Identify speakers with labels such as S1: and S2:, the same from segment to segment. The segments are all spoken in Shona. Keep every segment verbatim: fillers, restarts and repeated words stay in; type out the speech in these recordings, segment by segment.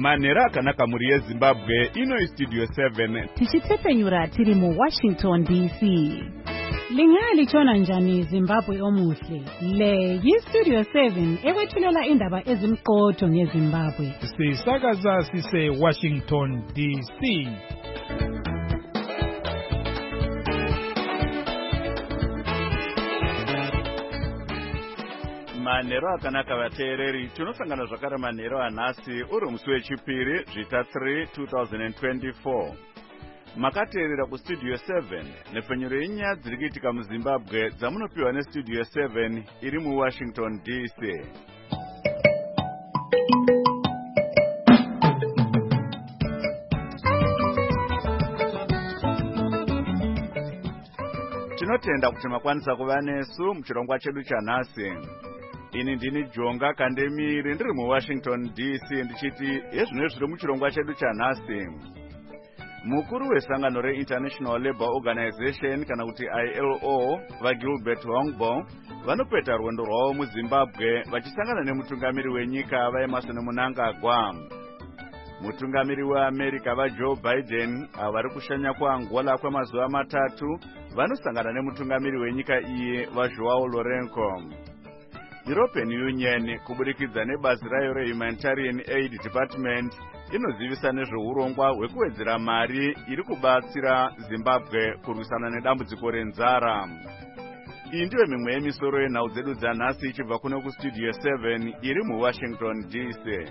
S1: Manera akanaka muri yeZimbabwe ino Studio seven.
S2: Tichitepenyura tiri mu Washington D C. Lingali chona njani Zimbabwe omuhle. Le yi Studio seven ekwethulela indaba ezimqotho ngeZimbabwe.
S3: Sisakaza sise Washington D C.
S1: Manero akanaka vateereri, tinosangana zvakare manero anhasi uri musi wechipiri zvita three twenty twenty-four. Makateerera kuStudio seven nepfenyuro yenyaya dziri kuitika muZimbabwe dzamunopiwa neStudio seven iri muWashington D C. Tinotenda kuti makwanisa kuva nesu muchirongwa chedu chanhasi. Ini ndini Jonga Kandemiri ndiri muWashington D C ndichiti yezvino zviri muchirongwa chedu chanhasi. Mukuru wesangano reInternational Labour Organization kana kuti I L O vaGilbert Hongbo vanopeta rwendo rwavo muZimbabwe vachisangana nemutungamiri wenyika vaEmerson Mnangagwa. Mutungamiri weAmerica vaJoe Biden vari kushanya kuAngola kwemazuva matatu vanosangana nemutungamiri wenyika iyi vaJoao Lourenco. European Union kuburikidza nebazi rayo reHumanitarian Aid Department inozivisa nezveurongwa hwekuwedzera mari iri kubatsira Zimbabwe kurwisana nedambudziko renzara. Iyi ndiyo mimwe yemisoro yenhau dzedu dzanhasi ichibva kuno kuStudio seven iri muWashington D C.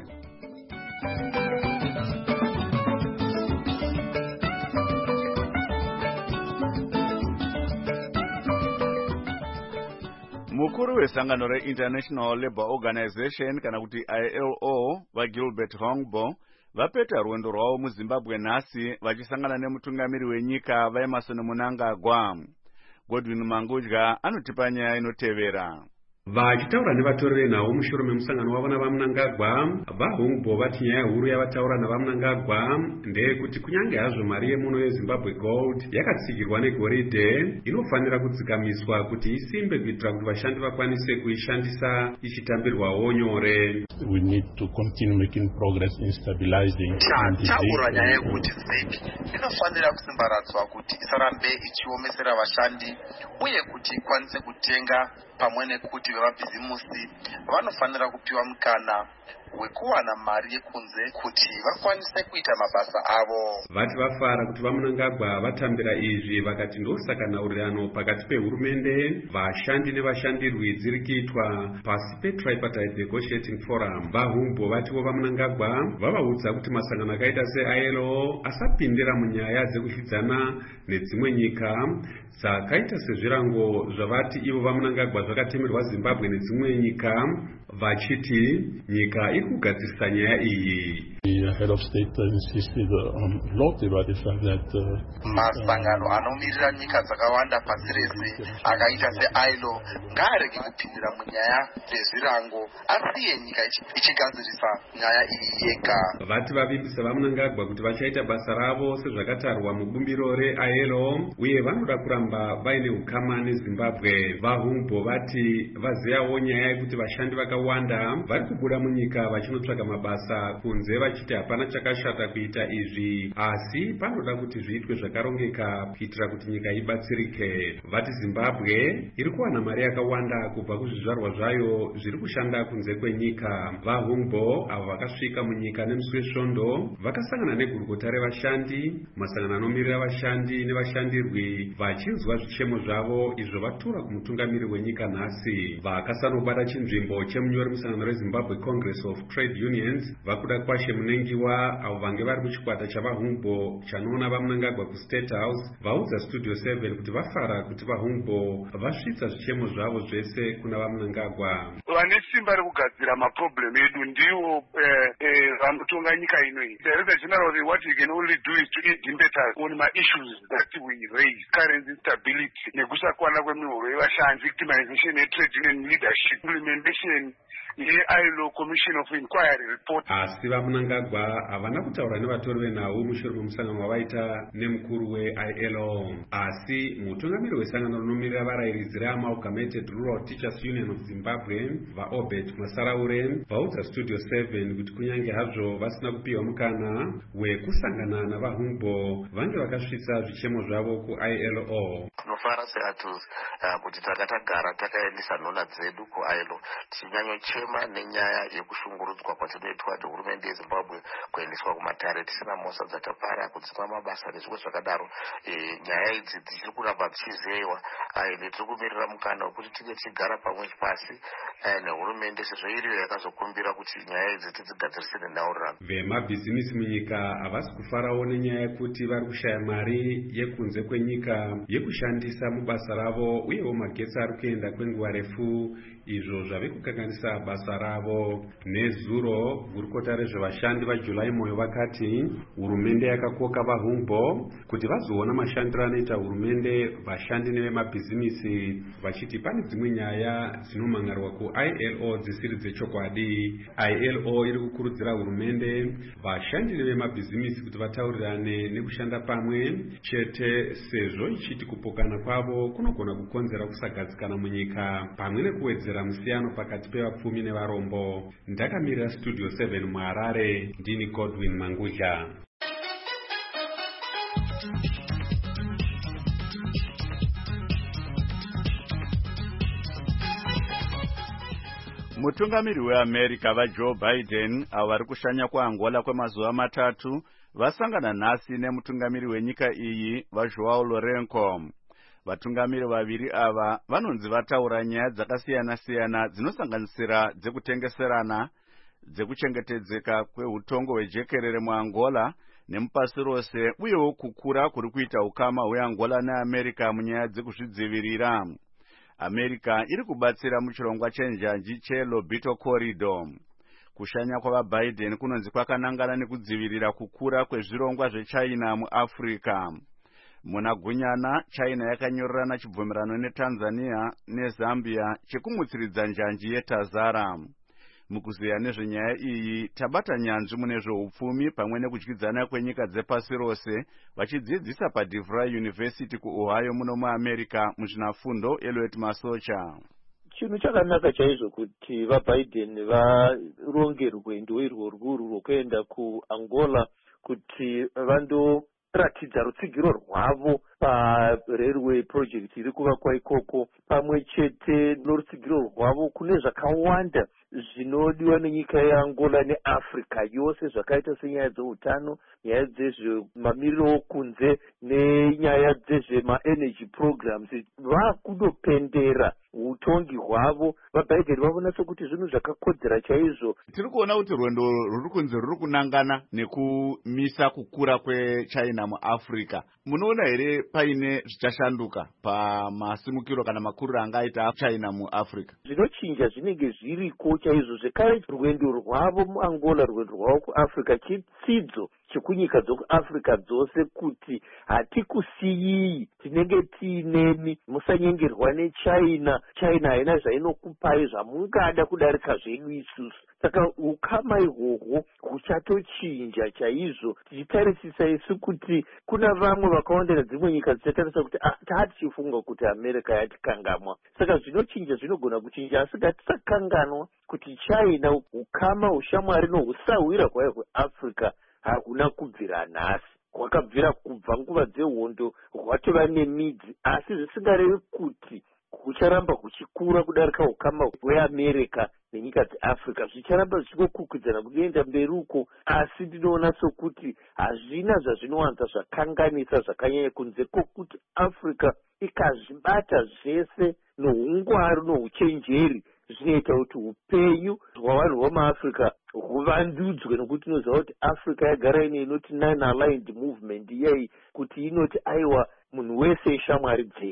S1: Mukuru wesangano reInternational Labour Organization kana kuti I L O vaGilbert Hongbo vapeta rwendo rwavo muZimbabwe nhasi vachisangana nemutungamiri wenyika vaEmerson Mnangagwa. Godwin Mangudya anotipa nyaya inotevera.
S4: Vachitaura nevatoreri navo mushure memusangano wavo navaMnangagwa, vaHongbo vati nyaya huru yavataura navaMnangagwa ndeyekuti kunyange hazvo mari yemuno yeZimbabwe Gold yakatsigirwa negoridhe inofanira kudzikamiswa kuti isimbe kuitira kuti vashandi vakwanise kuishandisa ichitambirwawo nyore.
S5: We need to continue making progress in stabilizing.
S6: Taura nyaya yekuti zipi inofanira kusimbaradzwa kuti isarambe ichiomesera vashandi uye kuti ikwanise kutenga pamwe nekuti vemabhizimusi vanofanira kupiwa mukana wekuwana mari yekunze kuti vakwanise kuita mabasa avo.
S4: Vati vafara kuti vaMnangagwa vatambira izvi vakati ndosaka nhaurirano pakati pehurumende, vashandi nevashandirwi dziri kuitwa pasi peTripartite Negotiating Forum. VaHongbo vatiwo vaMnangagwa vavaudza kuti masangano akaita seI L O asapindira munyaya dzekuzvidzana nedzimwe nyika dzakaita sezvirango zvavati ivo vaMnangagwa zvakatemerwa Zimbabwe nedzimwe nyika, vachiti nyika iri kugadzirisa nyaya iyi.
S5: The head of state insisted on a lot about the fact that
S6: masangano anomirira nyika dzakawanda pasi rese akaita seI L O ngaarege kupindira munyaya dzezvirango asiye nyika ichigadzirisa nyaya iyi yega.
S4: Vati vavimbisa vaMnangagwa kuti vachaita basa ravo sezvakatarwa mubumbiro reI L O uye vanoda kuramba vaine ukama neZimbabwe. VaHongbo vati vaziyawo nyaya yekuti vashandi vakawanda vari kubuda munyika vachinotsvaka mabasa kunze vachiti hapana chakashata kuita izvi, asi panoda kuti zviitwe zvakarongeka kuitira kuti nyika ibatsirike. Vati Zimbabwe iri kuwana mari yakawanda kubva kuzvizvarwa zvayo zviri kushanda kunze kwenyika. VaHongbo avo vakasvika munyika nemusi wesvondo vakasangana negurukota revashandi, masangano anomirira vashandi nevashandirwi vachinzwa zvichemo zvavo izvo vatura kumutungamiri wenyika nhasi. Vakasanobata chinzvimbo chemunyori musangano reZimbabwe Congress of Trade Unions vakuda kwashe munengiwa avo vange vari muchikwata chavaHongbo chanoona vaMnangagwa kuState House vaudza Studio seven kuti vafara kuti vaHongbo vasvitsa zvichemo zvavo zvese kuna vaMnangagwa.
S7: Vane simba rekugadzira maproblem edu ndiwo vanotonga nyika inoyi. Director General, what we can only do is to implement on my issues that we raise: currency stability, nekusakwana kwemihoro yevashandi, victimization, trade union leadership, implementation ye-I L O Commission of Inquiry report.
S4: Asi vamunangagwa havana kutaura nevatori venhau mushure memusangano wavaita nemukuru we-I L O. Asi mutungamiri wesangano rinomirira varairidzi reamalgamated Rural Teachers Union of Zimbabwe vaobert Masaraure vaudza Studio seven kuti kunyange hazvo vasina kupiwa mukana wekusangana navahumbo vange vakasvitsa zvichemo zvavo ku-I L O.
S8: Tinofara seATUS kuti tanga tagara takaendesa nhona dzedu ku-I L O tichinyanyochema nenyaya yekushungurudzwa kwatinoitwa nehurumende yeZimbabwe kuendeswa kumatare tisina mhosva dzatapara kudzima mabasa nezvimwe zvakadaro. Nyaya idzi dzichiri kuramba dzichizeyiwa ende tiri kumirira mukana wekuti tinge tichigara pamwe pasi nehurumende sezvo iriyo yakazokumbira kuti nyaya idzi tidzigadzirise nenhaurirano.
S4: Vemabhizimisi munyika havasi kufarawo nenyaya yekuti vari kushaya mari yekunze kwenyika yekushandisa mubasa ravo uyewo magetsi ari kuenda kwenguva refu, izvo zvave kukanganisa basa ravo. Nezuro gurukota rezvevashandi vaJuly Moyo vakati hurumende yakakoka vahumbo kuti vazoona mashandiro anoita hurumende vashandi nevemabhizimisi, vachiti pane dzimwe nyaya dzinomangarwa ku-I L O dzisiri dzechokwadi. I L O iri kukurudzira hurumende vashandi nevemabhizimisi kuti vataurirane nekushanda pamwe chete, sezvo ichiti kupokana kwavo kunogona kukonzera kusagadzikana munyika pamwe nekuwedzera musiyano pakati pevapfumi nevarombo. Ndakamirira Studio seven muHarare, ndini Godwin Mangudya.
S1: Mutungamiri weAmerica vaJoe Biden avo vari kushanya kuAngola kwemazuva matatu vasangana nhasi nemutungamiri wenyika iyi vaJoao Lourenco. Vatungamiri vaviri ava vanonzi vataura nyaya dzakasiyana-siyana dzinosanganisira dzekutengeserana, dzekuchengetedzeka kweutongo hwejekerere muAngola nemupasi rose, uyewo kukura kuri kuita ukama hweAngola neAmerica munyaya dzekuzvidzivirira. America iri kubatsira muchirongwa chenjanji cheLobito Corridor. Kushanya kwavaBiden kunonzi kwakanangana nekudzivirira kukura kwezvirongwa zveChina muAfrica. Muna gunyana, China yakanyorerana chibvumirano neTanzania neZambia chekumutsiridza njanji yeTazara. Mukuziya nezvenyaya iyi, tabata nyanzvi mune zveupfumi pamwe nekudyidzana kwenyika dzepasi rose vachidzidzisa paDeVry University kuOhio muno muAmerica muzvinafundo Elliot Masocha.
S9: Chinhu chakanaka chaizvo kuti vaBiden varonge rwendo irworwu rwokuenda kuAngola kuti vando ratidza rutsigiro rwavo parailway project iri kuvakwa ikoko, pamwe chete norutsigiro rwavo kune zvakawanda zvinodiwa nenyika yeAngola neAfrica yose, zvakaita senyaya dzeutano, nyaya dzezvemamiriro okunze nenyaya dzezvemaenergy programs. Vakundopendera utongi hwavo vaBiden vavona sekuti zvinhu zvakakodzera chaizvo.
S1: Tiri kuona kuti rwendo ruri kunze ruri kunangana nekumisa kukura kweChina muAfrica. Munoona here paine zvichashanduka pamasumukiro kana makuriro angaita China muAfrica?
S9: Zvinochinja zvinenge zviriko chaizvo. Zvekare rwendo rwavo muAngola, rwendo rwavo kuAfrica chitsidzo chekunyika dzokuAfrica dzose kuti hatikusiyii, tinenge tiinemi, musanyengerwa neChina. China haina zvainokupai zvamungada kudarika zvedu isusu. Saka ukama ihwohwo huchatochinja chaizvo, tichitarisisa isu kuti kuna vamwe vakawanda nedzimwe nyika dzichatarisa kuti tatichifunga kuti America yatikangamwa. Saka zvinochinja, zvinogona kuchinja, asi ngatisakanganwa kuti China ukama ushamwari nohusahwira kwayo kuAfrica hakuna kubvira nhasi. Hwakabvira kubva nguva dzehondo, hwatova nemidzi, asi zvisingarevi kuti hucharamba huchikura kudarika ukama hweAmerica nenyika dzeAfrica. Zvicharamba zvichikokwikwidza kuenda mberi uko, asi ndinoona sokuti hazvina zvazvinowanza zvakanganisa zvakanyanya kunze kwokuti Africa ikazvibata zvese nohungwaru nohuchenjeri zvinoita kuti upenyu hwavanhu vamaAfrica huvandudzwe, nokuti inoziva kuti Africa yagara ine inoti nine aligned movement iyai, kuti inoti aiwa munhu wese ishamwari dzedu.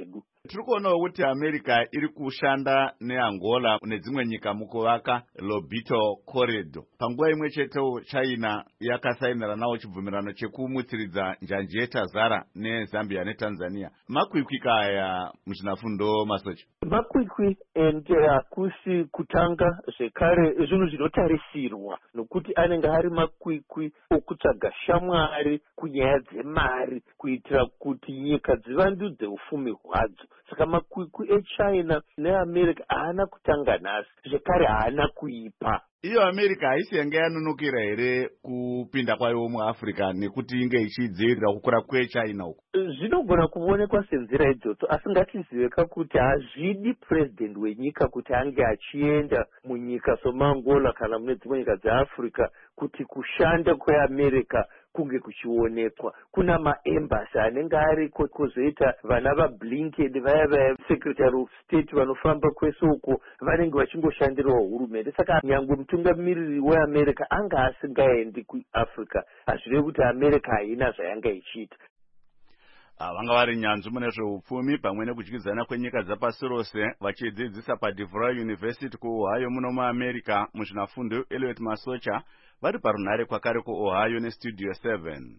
S1: tiri kuonawo kuti America iri kushanda neAngola nedzimwe nyika mukuvaka Lobito Corridor. Panguva imwe chetewo China yakasainira nawo chibvumirano chekumutsiridza njanji yeTazara neZambia neTanzania. Makwikwika aya muzvinafundo Masocha.
S9: Makwikwi ende hakusi kutanga zvekare zvinhu zvinotarisirwa nokuti anenge ari makwikwi okutsvaga shamwari kunyaya dzemari kuitira kuti nyika dzivandudze ufumi hwadzo. Saka makwikwi eChina neAmerica haana kutanga nhasi, zvekare haana kuipa.
S1: Iyo America haisi yange yanonokera here kupinda kwayo muAfrica nekuti inge ichidzivirira kukura kweChina uko?
S9: Zvinogona kuonekwa senzira idzodzo, asi ngatiziveka kuti hazvidi president wenyika kuti ange achienda munyika somaAngola kana mune dzimwe nyika dzeAfrica kuti kushanda kweAmerica kunge kuchionekwa. Kuna maembassy anenge ariko, kwozoita vana vaBlinken vaya vaya secretary of state vanofamba kwese uko vanenge vachingoshandirawo hurumende. Saka nyangwe mutungamiriri weAmerica anga asingaendi kuAfrica, hazvirevi kuti America haina zvayanga ichiita.
S1: Vanga vari nyanzvi mune zveupfumi pamwe nekudyidzana kwenyika dzapasi rose vachidzidzisa paDeVry University kuOhio muno muAmerica. Muzvinafundo Elliot Masocha vari parunhare kwakare kuOhio neStudio seven.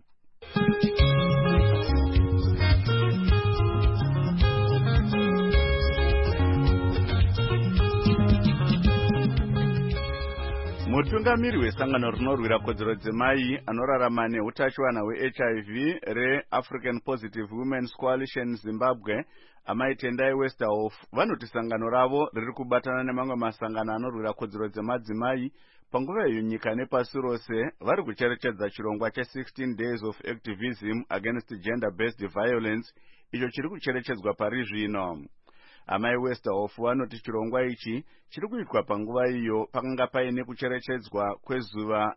S1: Mutungamiri wesangano rinorwira kodzero dzemai anorarama neutachiwana hweH I V reAfrican Positive Women's Coalition Zimbabwe, Amai Tendai Westerhoff, vanoti sangano ravo riri kubatana nemamwe masangano anorwira kodzero dzemadzimai panguva iyo nyika nepasi rose vari kucherechedza chirongwa che sixteen days of activism against gender-based violence, icho chiri kucherechedzwa pari zvino. Amai Westerhoff vanoti chirongwa ichi chiri kuitwa panguva iyo pakanga paine kucherechedzwa kwezuva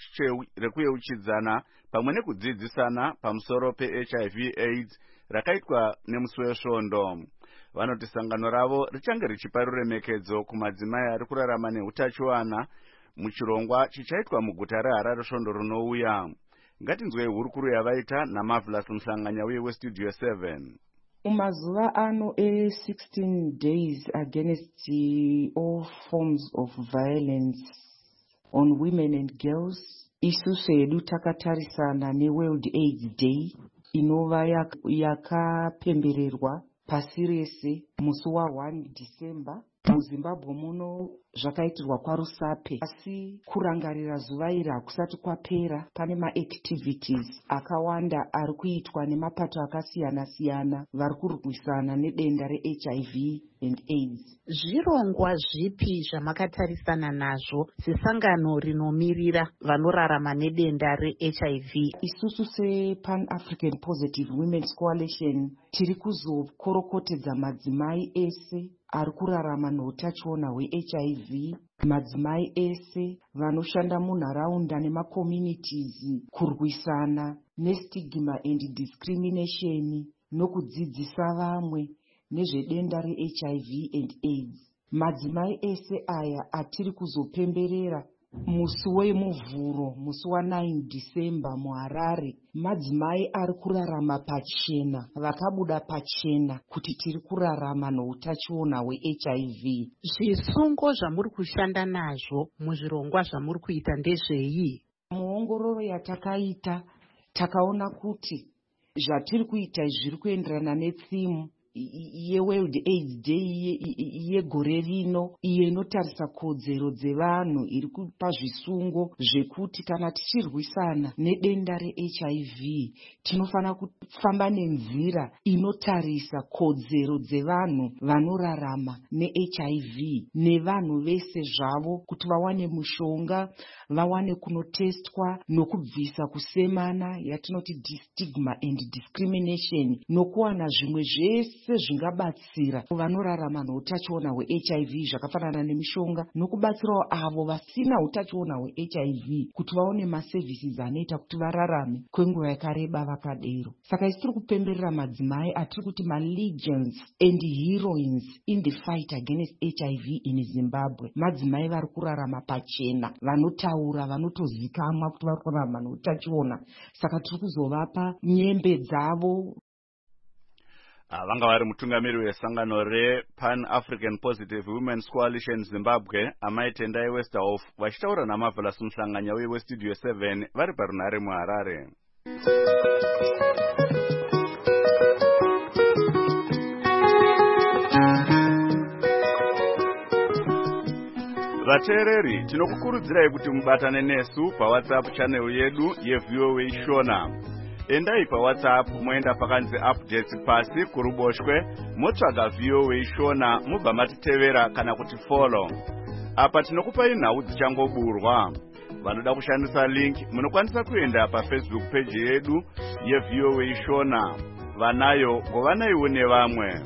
S1: rekuyeuchidzana pamwe nekudzidzisana pamusoro peH I V AIDS rakaitwa nemusi wesvondo. Vanoti sangano ravo richange richipa ruremekedzo kumadzimai ari kurarama neutachiwana muchirongwa chichaitwa muguta reHarare svondo rinouya. Ngatinzwei hurukuru yavaita naMarvelous Mhlanganya uye weStudio seven.
S10: Umazuva ano e sixteen days against all forms of violence on women and girls, isusu hedu takatarisana neWorld AIDS Day inova yakapembererwa pasi rese musi wa one December. MuZimbabwe muno zvakaitirwa kwaRusape, asi kurangarira zuva iri hakusati kwapera. Pane maactivities akawanda ari kuitwa nemapato akasiyana siyana vari kurwisana nedenda reH I V and AIDS.
S2: Zvirongwa zvipi zvamakatarisana nazvo sesangano rinomirira vanorarama nedenda reH I V?
S10: Isusu sePan African Positive Women's Coalition tiri kuzokorokotedza madzimai ese ari kurarama neutachiona hweH I V, madzimai ese vanoshanda munharaunda nemakommunities kurwisana nestigma and discrimination nokudzidzisa vamwe nezvedenda reH I V and AIDS. Madzimai ese aya atiri kuzopemberera musi wemuvhuro, musi wa nine December muHarare, madzimai ari kurarama pachena, vakabuda pachena kuti tiri kurarama neutachiona hweH I V.
S2: Zvisungo zvamuri kushanda nazvo muzvirongwa zvamuri kuita ndezvei?
S10: Muongororo yatakaita takaona kuti zvatiri kuita zviri kuenderana netsimu yeWorld AIDS Day yegore rino, iyo inotarisa kodzero dzevanhu, iri kupa zvisungo zvekuti kana tichirwisana nedenda reH I V tinofana kufamba nenzira inotarisa kodzero dzevanhu vanorarama neH I V nevanhu vese zvavo, kuti vawane mushonga, vawane kunotestwa nokubvisa kusemana yatinoti stigma and discrimination, nokuwana zvimwe zvese sezvingabatsira vanorarama neutachiona hweH I V zvakafanana nemishonga, nokubatsirawo avo vasina utachiona hweH I V kuti vaone maservices anoita kuti vararame kwenguva yakareba vakadero. Saka isi tiri kupemberera madzimai atiri kuti malegions and heroines in the fight against H I V in Zimbabwe, madzimai vari kurarama pachena, vanotaura, vanotozikamwa kuti vari kurarama neutachiona. Saka tiri kuzovapa nyembe dzavo.
S1: vanga vari mutungamiri wesangano rePan-African Positive Women's Coalition Zimbabwe amai Tendai Westerhoff vachitaura naMarvelous Muhlanganya weStudio seven vari parunare muHarare. Vateereri, tinokukurudzirai kuti mubatane nesu paWhatsApp channel yedu yeV O A Shona. Endai paWhatsApp moenda pakanzi updates pasi kuruboshwe motsvaga V O A Shona mubva matitevera kana kuti follow. Apa tinokupai nhau dzichangoburwa. Vanoda kushandisa link munokwanisa kuenda paFacebook page yedu yeV O A Shona. Vanayo ngovanaiwo nevamwe.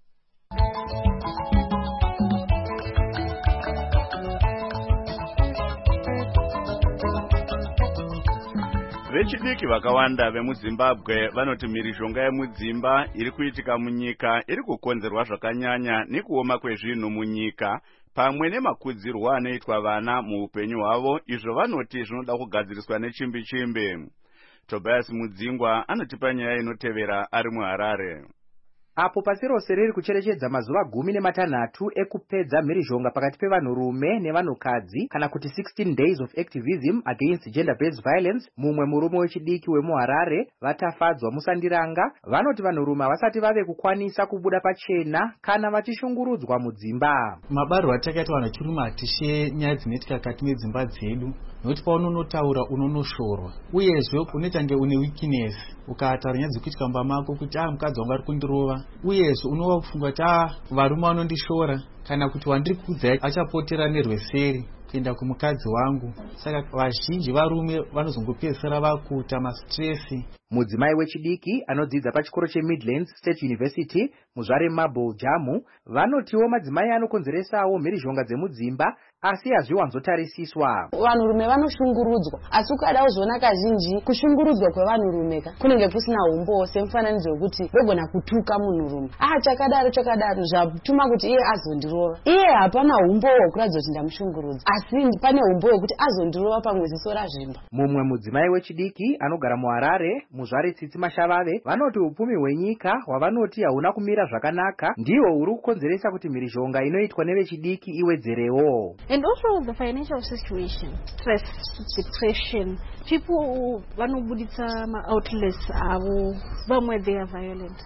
S1: Vechidiki vakawanda vemuZimbabwe vanoti mhirizhonga yemudzimba iri kuitika munyika iri kukonzerwa zvakanyanya nekuoma kwezvinhu munyika pamwe nemakudzirwo anoitwa vana muupenyu hwavo, izvo vanoti zvinoda kugadziriswa nechimbi chimbi. Tobias Mudzingwa anotipa nyaya inotevera ari muHarare.
S11: Apo pasi rose riri kucherechedza mazuva gumi nematanhatu ekupedza mhirizhonga pakati pevanhurume nevanhukadzi kana kuti sixteen days of activism against gender-based violence, mumwe murume wechidiki wemuHarare vatafadzwa musandiranga vanoti vanhurume havasati vave kukwanisa kubuda pachena kana vachishungurudzwa mudzimba.
S12: Mabariro atakaita vanhu vachirume hatishe nyaya dzinoitika kati medzimba dzedu, nokuti paunonotaura unonoshorwa uyezve unoita nge une weakness ukataura nyaya dzekuitika mumba mako kuti ah mukadzi wangu ari kundirova, uyezve unova kufunga kuti ah varume vanondishora kana kuti wandiri kuudzai achapotera nerweseri kuenda kumukadzi wangu. Saka vazhinji varume vanozongopedzisira vakuita mastresi.
S11: Mudzimai wechidiki anodzidza pachikoro cheMidlands State University muzvare Marble Jamu vanotiwo madzimai anokonzeresawo mhirizhonga dzemudzimba asi hazviwanzotarisiswa.
S13: Vanhurume vanoshungurudzwa asi ukadawo zvoona kazhinji kushungurudzwa kwevanhurume kunenge kusina umbo semufananidzo wekuti vogona kutuka munhurume ah chakadaro chakadaro zvatuma kuti iye azondirova. Iye hapana umbo hwekuratidza kuti ndamushungurudza asi pane umbo hwekuti azondirova pamwe ziso razvimba.
S11: Mumwe mudzimai wechidiki anogara muHarare muzvare Tsitsi Mashavave vanoti upfumi hwenyika hwavanoti hauna kumira zvakanaka ndihwo huri kukonzeresa kuti mhirizhonga inoitwa nevechidiki iwedzerewo.
S14: And also the financial situation, stress, depression, people vanobuditsa ma-outlets avo, vamwe they are violent.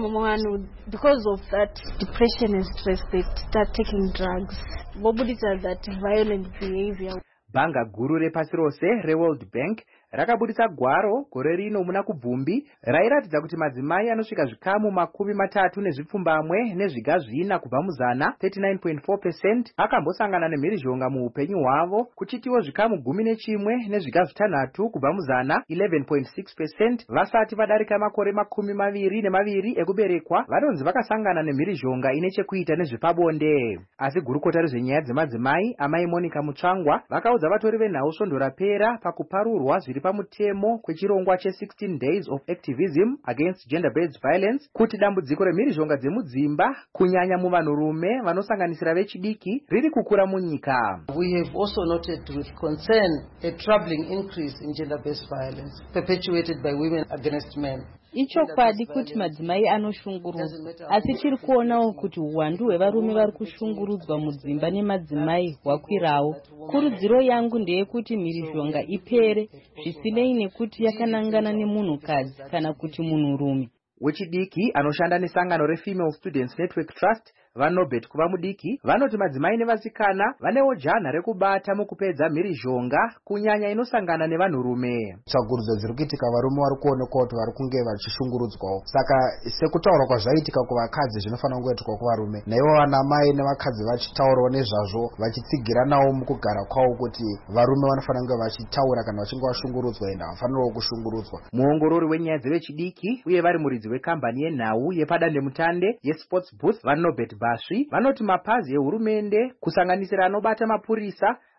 S14: Because of that depression and stress, they start taking drugs. Vobuditsa that violent behavior.
S11: Bhanga guru repasi rose reWorld Bank rakabudisa gwaro gore rino muna kubvumbi rairatidza kuti madzimai anosvika zvikamu makumi matatu nezvipfumbamwe nezviga zvina kubva muzana thirty-nine point four percent akambosangana nemhirizhonga muupenyu hwavo, kuchitiwo zvikamu gumi nechimwe nezviga zvitanhatu kubva muzana eleven point six percent vasati vadarika makore makumi maviri nemaviri ekuberekwa vanonzi vakasangana nemhirizhonga ine chekuita nezvepabonde. Asi gurukota rezvenyaya dzemadzimai amai Monica Mutsvangwa vakaudza vatori venhau svondo rapera pakuparurwa zviri pamutemo kwechirongwa che-sixteen days of activism against gender-based violence kuti dambudziko remhirizhonga dzemudzimba kunyanya muvanhurume vanosanganisira vechidiki riri kukura munyika.
S15: We have also noted with concern a troubling increase in gender-based violence perpetuated by women against men.
S16: Ichokwadi kuti madzimai anoshungurudzwa, asi tiri kuonawo kuti uwandu hwevarume vari kushungurudzwa mudzimba nemadzimai hwakwirawo. Kurudziro yangu ndeyekuti mhirizhonga ipere zvisinei nekuti yakanangana nemunhukadzi kana kuti munhurume.
S11: Wechidiki anoshanda nesangano reFemale Students Network Trust vaNobet kuva mudiki vanoti madzimai nevasikana vanewo janha rekubata mukupedza mhirizhonga kunyanya inosangana nevanhurume.
S17: Tsvagurudzo dziri kuitika varume vari kuonekwa kuti vari kunge vachishungurudzwawo, saka sekutaura kwazvaitika kuvakadzi zvinofanira kungoitika kuvarume, naivo vanamai nevakadzi vachitaurawo nezvazvo vachitsigiranawo mukugara kwavo kuti varume vanofanira kunge vachitaura kana vachinge vashungurudzwa ende havafanirawo kushungurudzwa.
S11: Muongorori wenyaya dzevechidiki uye vari muridzi wekambani yenhau yepadandemutande yeSports Booth vaNobet Basvi vanoti mapazi ehurumende kusanganisira anobata mapurisa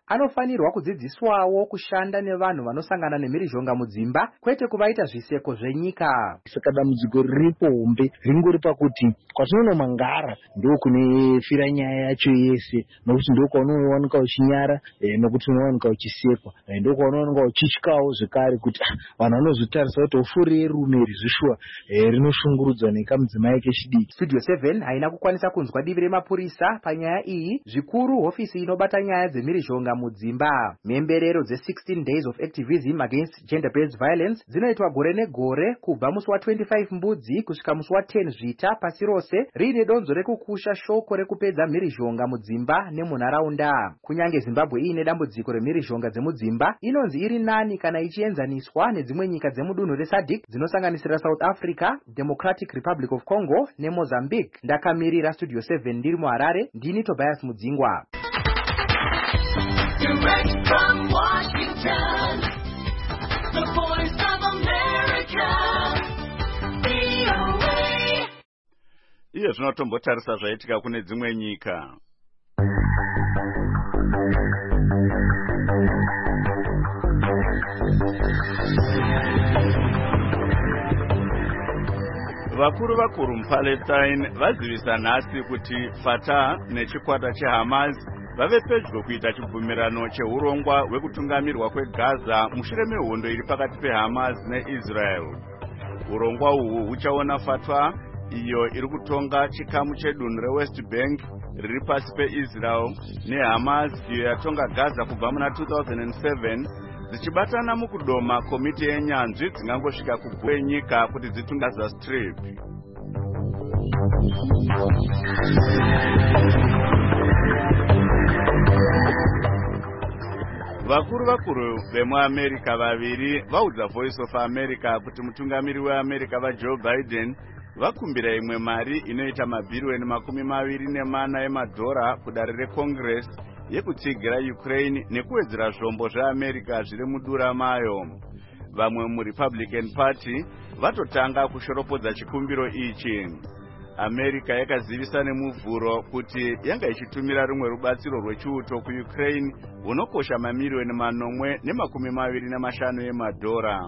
S11: anofanirwa kudzidziswawo kushanda nevanhu vanosangana nemhirizhonga mudzimba, kwete kuvaita zviseko zvenyika.
S18: Saka dambudziko riripo hombe ringori pakuti kwatinonomangara ndo kunefira nyaya yacho yese, nokuti ndo kwaunowanika uchinyara, nokuti unowanika uchisekwa, ndo kwaunowanika uchityawo zvekare kuti vanhu vanozotarisa kuti ofuri yerume rizvishuwa rinoshungurudzwa nekamudzimai kechidiki.
S11: Studio seven haina kukwanisa kunzwa divi remapurisa panyaya iyi, zvikuru hofisi inobata nyaya dzemhirizhonga mudzimba. Mhemberero dze-sixteen days of activism against gender-based violence dzinoitwa gore negore kubva musi wa twenty-five mbudzi kusvika musi wa ten zvita pasi rose, riine donzo rekukusha shoko rekupedza mhirizhonga mudzimba nemunharaunda. Kunyange Zimbabwe iine dambudziko remhirizhonga dzemudzimba, inonzi iri nani kana ichienzaniswa nedzimwe nyika dzemudunhu reSADC dzinosanganisira South Africa, Democratic Republic of Congo neMozambique. Ndakamirira Studio seven ndiri muHarare, ndini Tobias Mudzingwa.
S19: Direct from Washington, the voice of America, V O A.
S1: Iye zvinotombotarisa zvaitika kune dzimwe nyika. Vakuru vakuru muPalestine vazivisa nhasi kuti Fatah nechikwata cheHamas vave pedyo kuita chibvumirano cheurongwa hwekutungamirwa kweGaza mushure mehondo iri pakati peHamas neIsrael. Urongwa uhu huchaona Fatah, iyo iri kutonga chikamu chedunhu reWest Bank riri pasi peIsrael, neHamas, iyo yatonga Gaza kubva muna two thousand seven, dzichibatana mukudoma komiti yenyanzvi dzingangosvika kugwe nyika kuti dzitunge Gaza Strip. Vakuru vakuru vemuAmerica vaviri vaudza Voice of America kuti mutungamiri weAmerica vaJoe Biden vakumbira imwe mari inoita mabhirioni makumi maviri nemana emadhora kudare reCongress yekutsigira Ukraine nekuwedzera zvombo zveAmerica zviri mudura mayo. Vamwe muRepublican Party vatotanga kushoropodza chikumbiro ichi. America yakazivisa nemuvhuro kuti yanga ichitumira rumwe rubatsiro rwechiuto kuUkraine hunokosha mamirioni manomwe nemakumi maviri namashanu emadhora.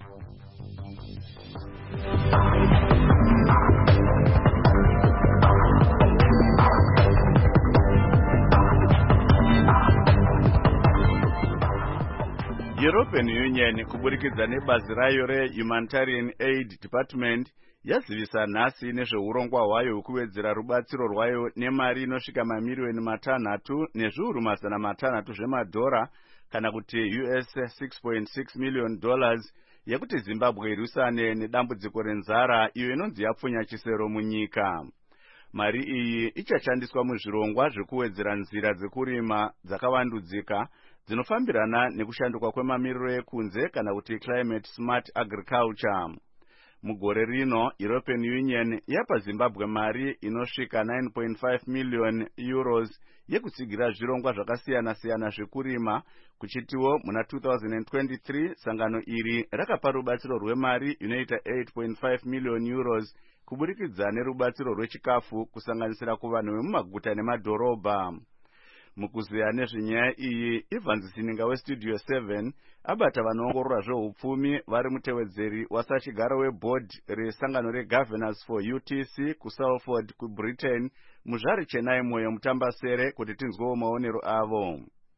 S1: European Union kuburikidza nebazi rayo reHumanitarian Aid Department yazivisa nhasi nezveurongwa hwayo hwekuwedzera rubatsiro rwayo nemari inosvika mamirioni matanhatu nezviuru mazana matanhatu zvemadhora, kana kuti U S six point six million dollars, yekuti Zimbabwe irwisane nedambudziko renzara iyo inonzi yapfunya chisero munyika. Mari iyi ichashandiswa muzvirongwa zvekuwedzera nzira dzekurima dzakavandudzika dzinofambirana nekushanduka kwemamiriro ekunze kana kuti climate smart agriculture. Mugore rino, European Union yapa Zimbabwe mari inosvika nine point five million euros yekutsigira zvirongwa zvakasiyana siyana zvekurima, kuchitiwo muna two thousand twenty-three sangano iri rakapa rubatsiro rwemari inoita eight point five million euros kuburikidza nerubatsiro rwechikafu kusanganisira kuvanhu vemumaguta nemadhorobha. Mukuziya nezvenyaya iyi, Ivan Zininga weStudio seven abata vanoongorora zveupfumi vari mutevedzeri wasachigaro weboard resangano reGovernors for U T C kuSalford kuBritain, muzvari Chenai Moyo Mutambasere, kuti tinzwewo maonero avo.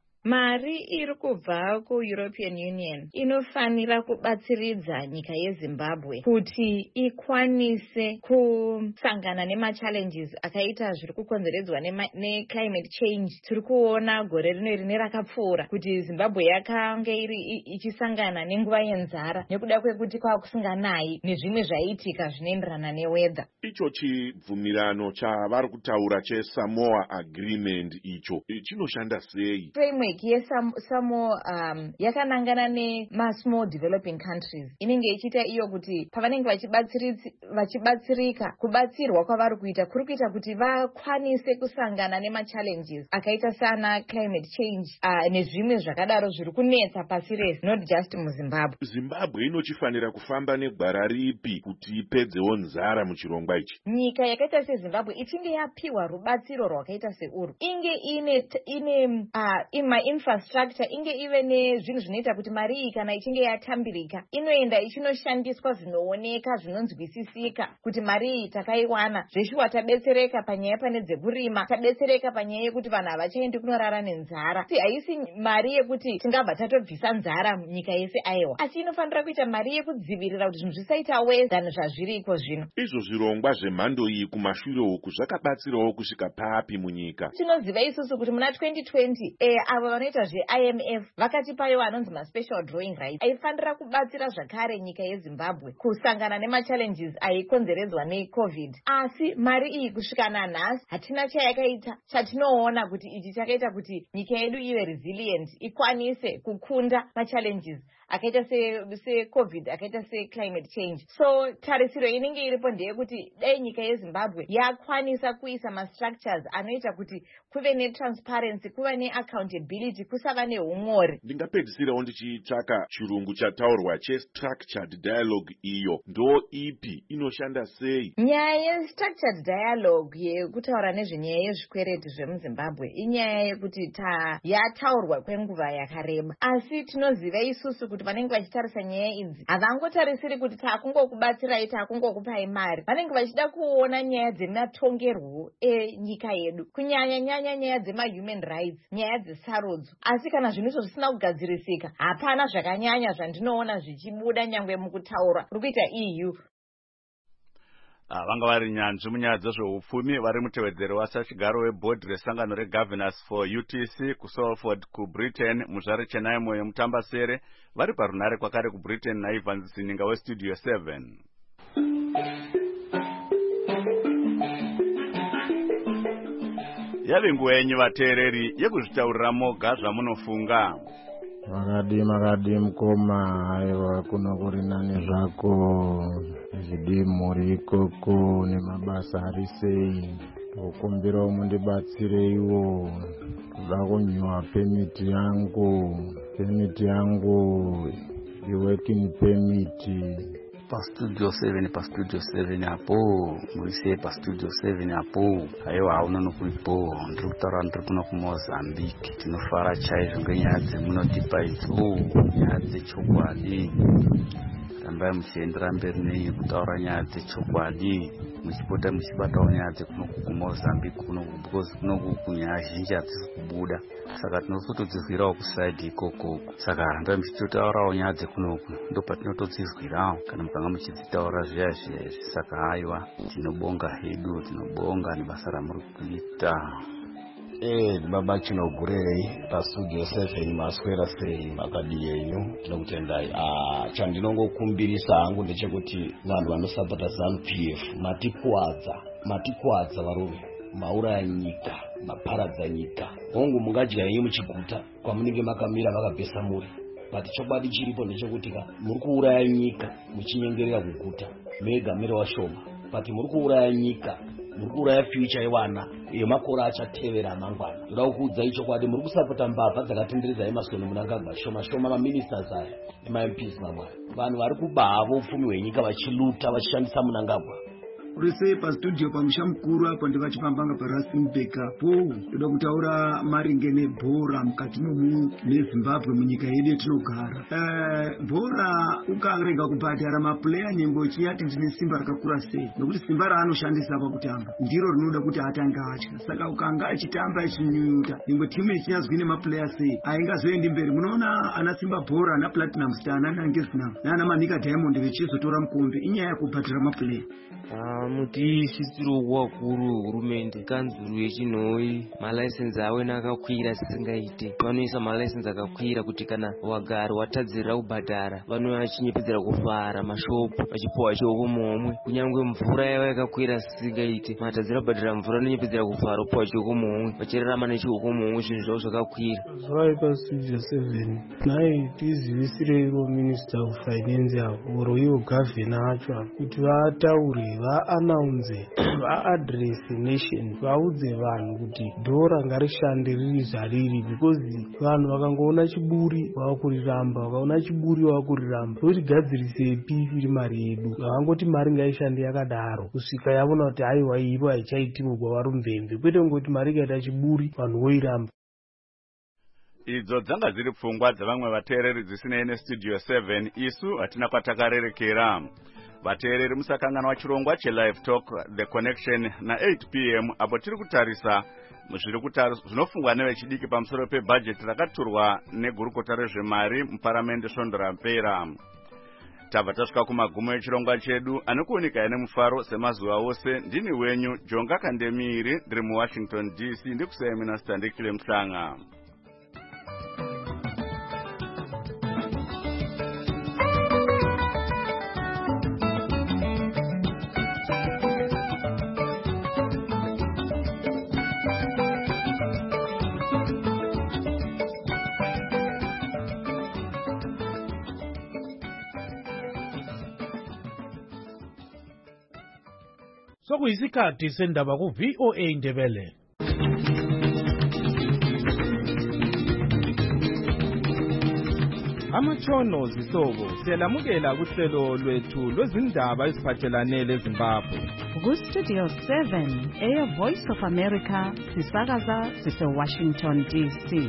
S20: Mari iri kubva kuEuropean Union inofanira kubatsiridza nyika yeZimbabwe kuti ikwanise kusangana nema-challenges akaita zviri kukonzeredzwa neclimate change. Tiri kuona gore rino rine rakapfuura kuti Zimbabwe yakanga iri ichisangana nenguva yenzara nekuda kwekuti kwakusinganayi nezvimwe zvaiitika zvinoenderana neweather.
S21: Icho chibvumirano chavari kutaura cheSamoa Agreement icho chinoshanda sei?
S20: Framework yeSamoa um, yakanangana nema-small developing countries. Inenge ichita iyo kuti pavanenge vachibatsirika, kubatsirwa kwavari kuita kuri kuita kuti vakwanise kusangana nema-challenges akaita sana climate change uh, nezvimwe zvakadaro zviri kunetsa pasi rese, not just muZimbabwe.
S21: Zimbabwe inochifanira kufamba negwara ripi kuti ipedzewo nzara muchirongwa ichi?
S20: Nyika yakaita seZimbabwe ichinge yapiwa rubatsiro rwakaita seuru, inge ine ine uh, ima infrastructure inge ive nezvinhu zvinoita kuti mari iyi kana ichinge yatambirika inoenda ichinoshandiswa zvinooneka zvinonzwisisika kuti mari iyi takaiwana zveshuwa tabetsereka panyaya pane dzekurima tabetsereka panyaya yekuti vanhu havachaendi kunorara nenzara si haisi mari yekuti tingabva tatobvisa nzara nyika yese aiwa asi inofanira kuita mari yekudzivirira kuti zvinhu zvisaita wese than zvazviriko zvino.
S21: Izvo zvirongwa zvemhando iyi kumashure uku zvakabatsirawo kusvika papi munyika?
S20: Tinoziva isusu kuti muna twenty twenty eh, avo vanoita zve-I M F vakati payo anonzi ma-special drawing rights aifanira kubatsira zvakare nyika yeZimbabwe kusangana nema-challenges aikonzeredzwa necovid. Asi mari iyi kusvika nanhasi hatina chayakaita chatinoona kuti ichi chakaita kuti nyika yedu ive resilient ikwanise kukunda ma-challenges akaita secovid akaita seclimate change. So tarisiro inenge iripo ndeyekuti dai nyika yeZimbabwe yakwanisa kuisa ma-structures anoita kuti kuve netransparency kuva neaccountability kusava neumori.
S21: Ndingapedzisirawo ndichitsvaka chirungu chataurwa chestructured dialogue iyo ndo ipi inoshanda sei?
S20: Nyaya yestructured dialogue yekutaura nezvenyaya yezvikwereti zvemuZimbabwe inyaya yekuti ta yataurwa kwenguva yakareba asi tinoziva isusu kuti vanenge vachitarisa nyaya idzi havangotarisiri kuti takungokubatsirai takungokupai mari vanenge vachida kuona nyaya dzematongerwo enyika yedu kunyanya nyanya nyaya dzema-human rights nyaya dzesarudzo asi kana zvinhu izvo zvisina kugadzirisika hapana zvakanyanya zvandinoona zvichibuda nyangwe mukutaura kuri kuita E U.
S1: Vanga vari nyanzvi munyaya dzezveupfumi vari mutevedzeri wasachigaro webhodhi resangano regovernors for U T C kuSalford kuBritain muzvare chenaimo yemutambasere vari parunare kwakare kuBritain naIvan Zininga westudio seven. Yave nguva yenyu vateereri yekuzvitaurira moga zvamunofunga.
S18: Makadi makadi mukoma aiwa kuno kuri nani zvako zvidi mhuri ikoko nemabasa ari sei kukumbirawo mundibatsireiwo kuda kunyuwa pemiti yangu pemiti yangu iworking permit
S3: pastudio seven pastudio seven apo muise pastudio seven apo aiwa unono kuipo ndiri kutaura ndiri kuno kuMozambique tinofara chaizvo ngenyaya dzemunotipa idzo nyaya dzechokwadi rambai muchiendera mberi nenyu kutaura nyaya dzechokwadi muchipota muchibatawo nyaya dzekunoku kuMozambique kunoku because kunoku kunyaya zhinji hadzisi kubuda saka tinotodzizwirawo kusaidhi ikokoko saka rambai muchitotaurawo nyaya dzekunoku ndo patinotodzizwirawo kana mukanga muchidzitaura zviya zviya izvi saka haiwa tinobonga hedu tinobonga nebasa ramuri kuita.
S22: Eh, baba chinogurei pastudio seven maswera sei makadi yenyu tinokutendai. Ah, chandinongokumbirisa hangu ndechekuti vanhu vanosapota ZANU P F matikuwadza matikuwadza varume mauraya nyika maparadza nyika hongu mungadya yenyu muchiguta kwamunenge makamira makabvesa muri but chokwadi chiripo ndechekuti muri kuuraya nyika muchinyengerera kuguta megamira washoma but muri kuuraya nyika muri kuuraya future yevana yemakore achatevera amangwana. Ndoda kukuudzai chokwadi muri kusapota mbavha dzakatenderedza emasoni munangagwa shoma shoma maministers aya ema-M Ps mamwe vanhu vari kubava upfumi hwenyika vachiluta vachishandisa munangagwa.
S23: Rise pastudio pamusha mukuru apo ndivachipambanga paRustenburg apo ndoda kutaura maringe nebhora mukati meZimbabwe munyika yedu yetinogara. Eh, bhora ukarega kubhadhara mapuleya nyengo uchiyati ndine simba rakakura sei nokuti simba raanoshandisa pakutamba ndiro rinoda kuti atange atya saka ukanga achitamba achinyunyuta nyengo timu ichinyazwi nemapuleya sei aingazoendi mberi. Munoona ana simba bhora ana platinum star ana nangesna nana manika diamond vechizotora mukombe inyaya yekubhadhara mapuleya.
S24: Mutisisiro wakuru hurumende kanzuru yechinhoi malaisensi awe nakakwira sisingaite vanoisa malaisensi akakwira kuti kana wagari watadzirira kubhadhara vanouya vachinyepedzera kuvhara mashopu vachipuwa choko momwe kunyangwe mvura yava yakakwira sisingaite matadzira kubhadhara mvura anonyepedzera kuvhara upuwa choko momwe vachirarama nechoko momwe zvinhu zvavo zvakakwira.
S25: Zvai pastudio seven nhai tizivisirei minister of finance avo oro ivo gavhena acho avo kuti vataure vaanaunze vaadrese nation vaudze vanhu kuti dhora ngarishande riri zvariri because vanhu vakangoona chiburi vavakuriramba vakaona chiburi vavakuriramba votigadzirisepi iri mari yedu vakangoti mari ngaishande yakadaro kusvika yavona kuti haiwa ivo haichaitiwo kwavarumvemve kwete ngoti mari ikaita chiburi vanhu voiramba.
S1: idzo dzanga dziri pfungwa dzavamwe vateereri dzisinei nestudio seven. Isu hatina kwatakarerekera. Vateereri musakanganwa chirongwa chelive talk The Connection na eight p m apo tiri kutarisa zviri kutariswa zvinofungwa nevechidiki pamusoro pebhajeti rakaturwa negurukota rezvemari muparamende svondo rapera. Tabva tasvika kumagumo echirongwa chedu anokuoneka ine mufaro semazuva ose. Ndini wenyu Jonga Kandemiri, ndiri muWashington D C, ndikusiyai mina Standekile Mhlanga.
S4: Sokuyisikhathi sendaba ku V O A Ndebele.
S5: Amatshono zihlobo siyalamukela kuhlelo lwethu lwezindaba eziphathelane leZimbabwe.
S2: Ku Studio seven, Air Voice of America, sisakaza sise Washington D C.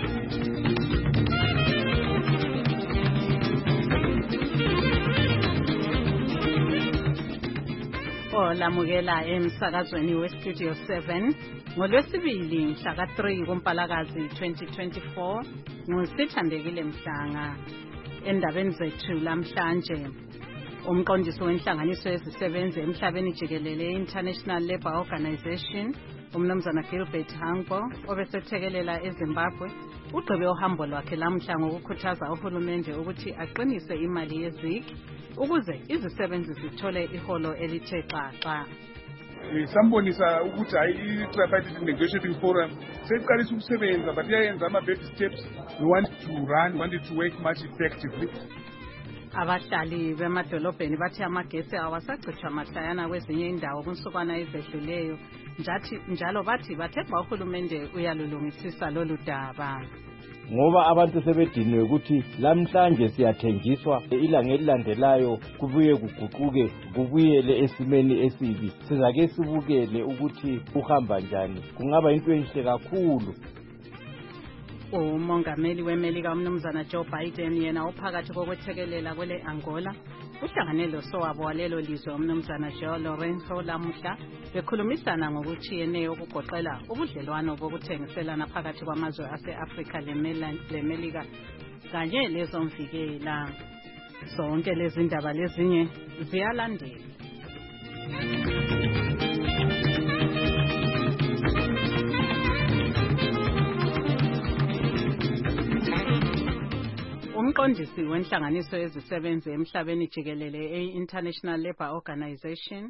S2: Olamukela emsakazweni weStudio seven ngolwesibili mhla ka three kuMpalakazi twenty twenty-four. Ngusithandekile Mhlanga. Endabeni zethu lamhlanje, umqondisi wenhlanganiso yezisebenzi emhlabeni jikelele International Labour Organization, umnumzana Gilbert Hangbo, obesethekelela eZimbabwe, ugqibe uhambo lwakhe lamhla ngokukhuthaza uhulumende ukuthi aqinise imali yeziki ukuze izisebenzi zithole iholo elithe xaxa.
S6: Sambonisa ukuthi hayi i-tripartite negotiating forum seyiqalisa ukusebenza, but iyayenza ama-baby steps. We want to run, we want it to work much effectively.
S2: Abahlali bemadolobheni bathi amagesi awasagcitshwa mahlayana kwezinye indawo kunsukwana ezedluleyo, njalo bathi bathemba uhulumende uyalulungisisa lolu daba.
S7: Ngoba abantu sebediniwe ukuthi lamhlanje siyathenjiswa, ilanga elilandelayo kubuye kuguquke kubuyele esimeni esibi. Sizake sibukele ukuthi uhamba njani. Kungaba into enhle kakhulu.
S2: Umongameli weMelika umnumzana Joe Biden yena ophakathi kokwethekelela kwele Angola uhlanganelo sowabo walelo lizwe umnumzana Joe Lorenzo lamuhla bekhulumisana ngokuchiyeneyo okugoqela ubudlelwano bokuthengiselana phakathi kwamazwe ase-Afrika leMelika kanye lezomvikela. Zonke lezi ndaba lezinye ziyalandela. Umqondisi wenhlanganiso yezisebenzi emhlabeni jikelele e-International Labour Organization,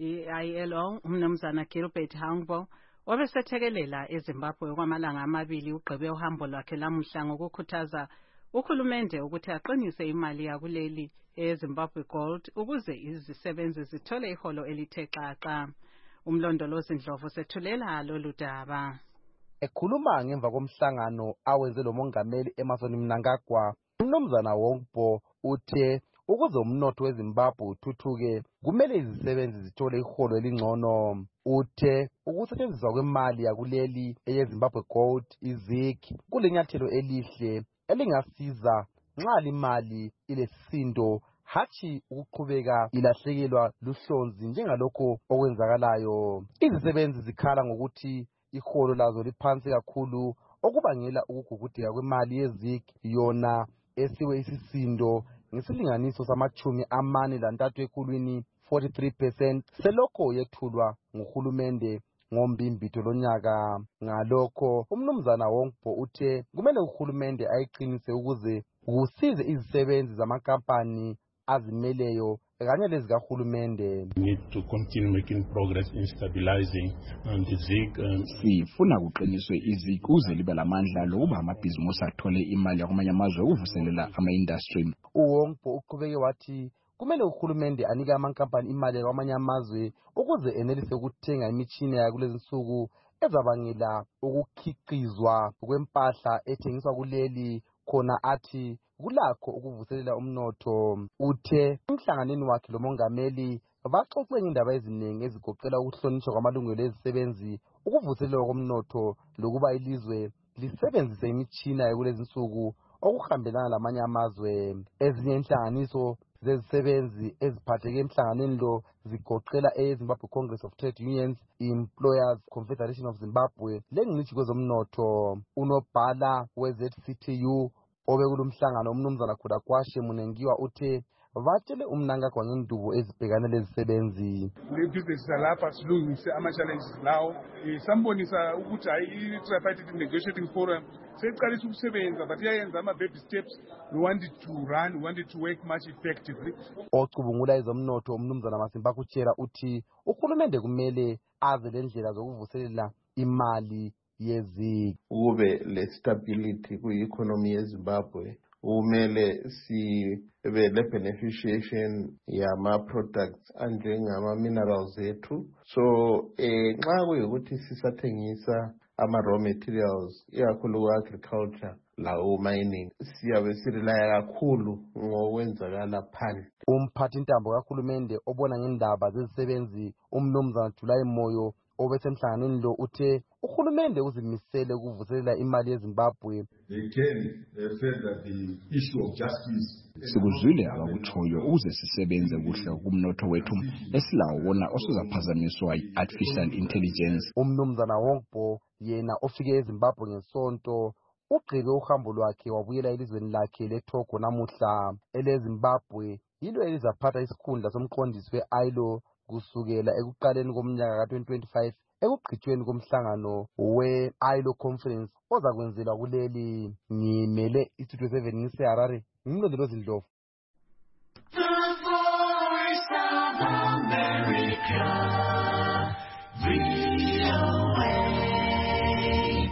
S2: I L O, umnumzana Gilbert Hangbo, obesethekelela eZimbabwe kwamalanga amabili, ugqibe uhambo lwakhe lamuhla ngokukhuthaza uhulumende ukuthi aqinise imali yakuleli eZimbabwe Gold ukuze izisebenzi zithole iholo elithe xaxa. Umlondolozi Ndlovu sethulela lolu daba.
S8: Ekhuluma ngemva komhlangano awenze lo mongameli Emmerson Mnangagwa, umnumzana Wongpo uthe ukuze umnotho weZimbabwe uthuthuke kumele izisebenzi zithole iholo elingcono. Uthe ukusetshenziswa kwemali yakuleli eyeZimbabwe Gold iziki kulenyathelo elihle elingasiza nxa limali ilesisindo, hatshi ukuqhubeka ilahlekelwa luhlonzi njengalokho okwenzakalayo. Izisebenzi zikhala ngokuthi iholo lazo liphansi kakhulu okubangela ukugugudeka kwemali yeziki yona esiwe isisindo ngesilinganiso samachumi amane lantathu ekhulwini forty-three percent selokho yethulwa nguhulumende ngombimbitho lonyaka. Ngalokho umnumzana Wongpo uthe kumele uhulumende ayiqinise ukuze kusize izisebenzi zamankampani azimeleyo kanye lezikahulumende.
S26: Need to continue making progress in stabilizing um, the zig. Um,
S27: Sifuna kuqiniswe izig uze libe lamandla lokuba amabhizimusi athole imali yakwamanye amazwe ukuvuselela ama-industry.
S8: uWongpo uqhubeke wathi kumele uhulumende anike amankampani imali yakwamanye amazwe ukuze enelise ukuthenga imitshina yakulezi nsuku ezabangela ukukhiqizwa kwempahla ethengiswa kuleli, khona athi kulakho ukuvuselela umnotho. Uthe emhlanganeni wakhe lo mongameli baxoxe indaba eziningi ezigoqela ukuhlonishwa kwamalungelo ezisebenzi, ukuvuselelwa komnotho lokuba ilizwe lisebenzise imitshina yakulezi insuku okuhambelana lamanye amazwe. Ezinye inhlanganiso zezisebenzi eziphatheke emhlanganweni lo zigoqela eZimbabwe Congress of Trade Unions, Employers Confederation of Zimbabwe lengcitshi kwezomnotho. Unobhala we-Z C T U obekulomhlangano umnumzana Khudakwashe Munengiwa uthe batshele umnankagwa ngendubo ezibhekane lezisebenzi.
S6: Business zalapha silungise ama-challenges lawo. Sambonisa ukuthi hayi i-tripartite negotiating forum seyiqalisa ukusebenza but iyayenza ama-baby steps. We wanted to run, we wanted to work much effectively.
S8: Ocubungula ezomnotho umnumzana Masimba Kuchera uthi uhulumende kumele aze lendlela zokuvuselela imali yeziko.
S9: Kube le stability kwi-economy yeZimbabwe. Kumele sibe le beneficiation yama-products anjengama-minerals ethu. So eh nxa kuyikuthi sisathengisa ama-raw materials ikakhulu agriculture lawo mining siyabe sirilaya kakhulu ngokwenzakala phandle.
S8: Umphathi intambo kahulumende obona ngendaba zezisebenzi umnumzana July Moyo obesemhlanganweni lo uthe uhulumende uzimisele ukuvuselela imali yeZimbabwe.
S10: They can they said that the issue of justice
S27: sikuzwile abakutshoyo ukuze sisebenze kuhle kumnotho wethu esilawo wona osuzaphazamiswa yi-artificial intelligence.
S8: Umnumzana Wongbo yena ofike eZimbabwe ngesonto ugqibe uhambo lwakhe wabuyela elizweni lakhe leTogo namuhla. EleZimbabwe yilo elizaphatha isikhundla somqondisi we-I L O kusukela ekuqaleni komnyaka ka twenty twenty-five ekugqitshweni komhlangano we-I L O conference ozakwenzelwa kuleli. Ngimele istudio seven ngiseHarare ngimlondolozi Ndlovu.
S19: The Voice of America, V O A.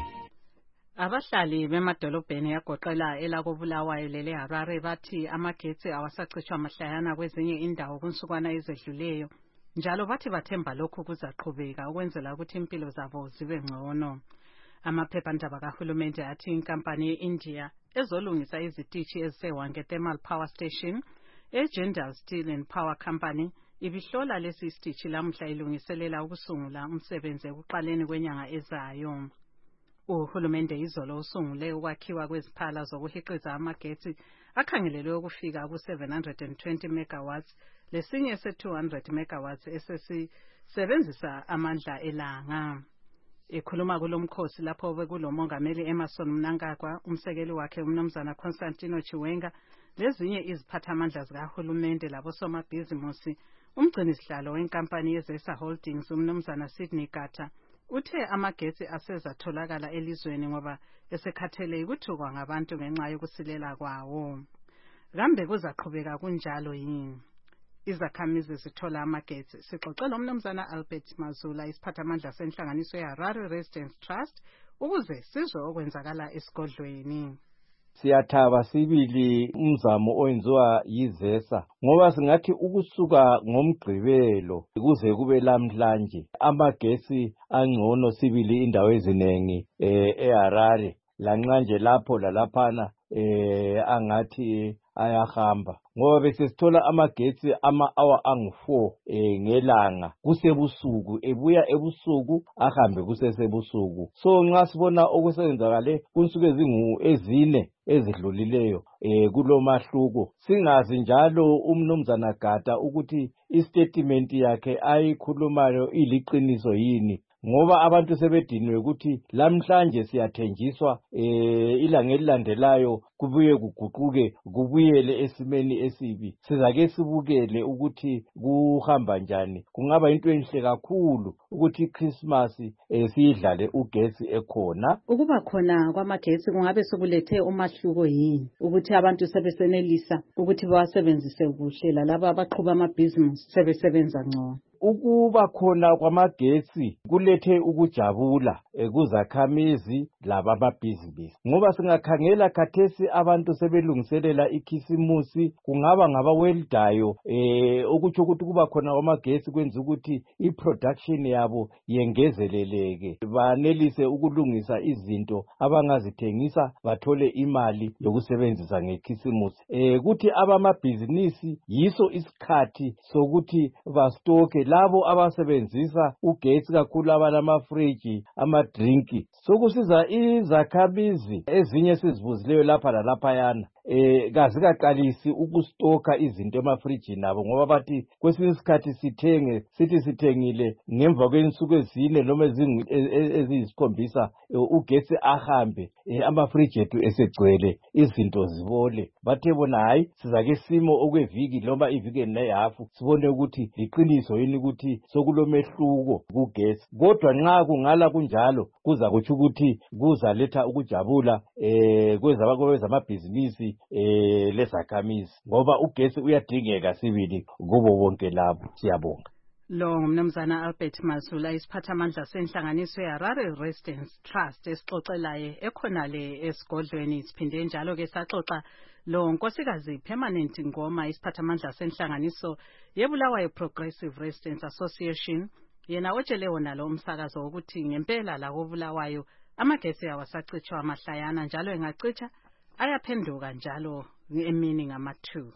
S2: Abahlali bemadolobheni yagoqela elakobulawayo lele Harare bathi amagetsi awasacishwa mahlayana kwezinye indawo kunsukwana ezedluleyo. Njalo bathi bathemba lokhu kuzaqhubeka ukwenzela ukuthi impilo zabo zibe ngcono. Amaphephandaba kahulumende athi inkampani ye-India ezolungisa izitishi ezise-Hwange Thermal Power Station eJindal Steel and Power Company ibihlola lesi isitishi lamuhla ilungiselela ukusungula umsebenzi ekuqaleni kwenyanga ezayo. Uhulumende izolo usungule ukwakhiwa kweziphala zokuhiqiza amagetsi akhangelelwe ukufika ku seven hundred twenty megawatts lesinye se two hundred megawatts esesisebenzisa amandla elanga. Ekhuluma kulomkhosi lapho bekulomongameli Emerson Mnangagwa, umsekeli wakhe umnumzana Constantino Chiwenga lezinye iziphathamandla zikahulumende labosomabhizimusi, umgcinisihlalo wenkampani yeZesa Holdings umnumzana Sydney Gata uthe amagetsi asezatholakala elizweni ngoba esekhathele ukuthukwa ngabantu ngenxa yokusilela kwawo. Kambe kuzaqhubeka kunjalo yini? Izakhamizi zithola amagetsi. Sixoxela umnumzana Albert Mazula isiphathamandla senhlanganiso yeHarare Residents Trust ukuze sizwe okwenzakala esigodlweni.
S7: Siyathaba sibili umzamo owenziwa yiZesa ngoba singathi ukusuka ngomgqibelo kuze kube lamhlanje amagesi angcono sibili indawo ezinengi eh eHarare lanxa nje lapho lalaphana eh angathi ayahamba ngoba bese sithola amagetsi ama hour angu four eh ngelanga kusebusuku ebuya ebusuku ahambe kusesebusuku. So nxa sibona okusenzakale kunsuku ezingu ezine ezidlulileyo eh kulomahluko singazi njalo umnumzana Gata ukuthi istatement yakhe ayikhulumayo iliqiniso yini ngoba abantu sebediniwe ukuthi lamhlanje siyathenjiswa eh ilanga elilandelayo kubuye kuguquke kubuyele esimeni esibi. Sizake sibukele ukuthi kuhamba njani. Kungaba into enhle kakhulu ukuthi iChristmas eh siyidlale ugesi ekhona.
S2: Ukuba khona kwamagetsi kungabe sokulethe umahluko yini ukuthi abantu sebesenelisa ukuthi bawasebenzise kuhle lalabo abaqhuba amabhizimusi sebesebenza ngcono.
S7: Ukuba khona kwamagetsi kulethe ukujabula kuzakhamizi laba amabhizinisi ngoba singakhangela khathesi abantu sebelungiselela ikhisimusi kungaba ngabaweldayo eh okutsho ukuthi kuba khona kwamagesi kwenza ukuthi i-production yabo yengezeleleke banelise ukulungisa izinto abangazithengisa bathole imali yokusebenzisa ngekhisimusi. Eh kuthi abamabhizinisi yiso isikhathi sokuthi bastoke labo abasebenzisa ugesi kakhulu abalamafriji amadrinki sokusiza izakhamizi ezinye sizivuzileyo lapha lalaphayana eh kazikaqalisi ukustoka izinto emafrijini nabo ngoba bathi kwesinye isikhathi sithenge sithi sithengile ngemva kwensuku ezine noma eziyisikhombisa ugesi ahambe amafriji ethu esegcwele izinto zibole bathe bona hayi sizake simo okweviki noma iviki nehafu sibone ukuthi liqiniso yini ukuthi sokulomehluko kugesi kodwa nxa kungala kunjalo kuza kuthi ukuthi kuzaletha ukujabula eh kweza kwezamabhizinisi eh lezakhamizi ngoba ugesi uyadingeka sibili kubo bonke labo. Siyabonga.
S2: Lo ngumnumzana Albert Mazula isiphathamandla senhlanganiso yeHarare Residence Trust esixoxelaye ekhonale esigodlweni siphinde njalo ke saxoxa lo nkosikazi Permanent Ngoma isiphathamandla senhlanganiso yeBulawayo Progressive Residents Association yena otshele wona lo umsakazo ukuthi ngempela la koBulawayo amagesi awasacitshwa amahlayana njalo engacitsha ayaphenduka njalo emini ngama two.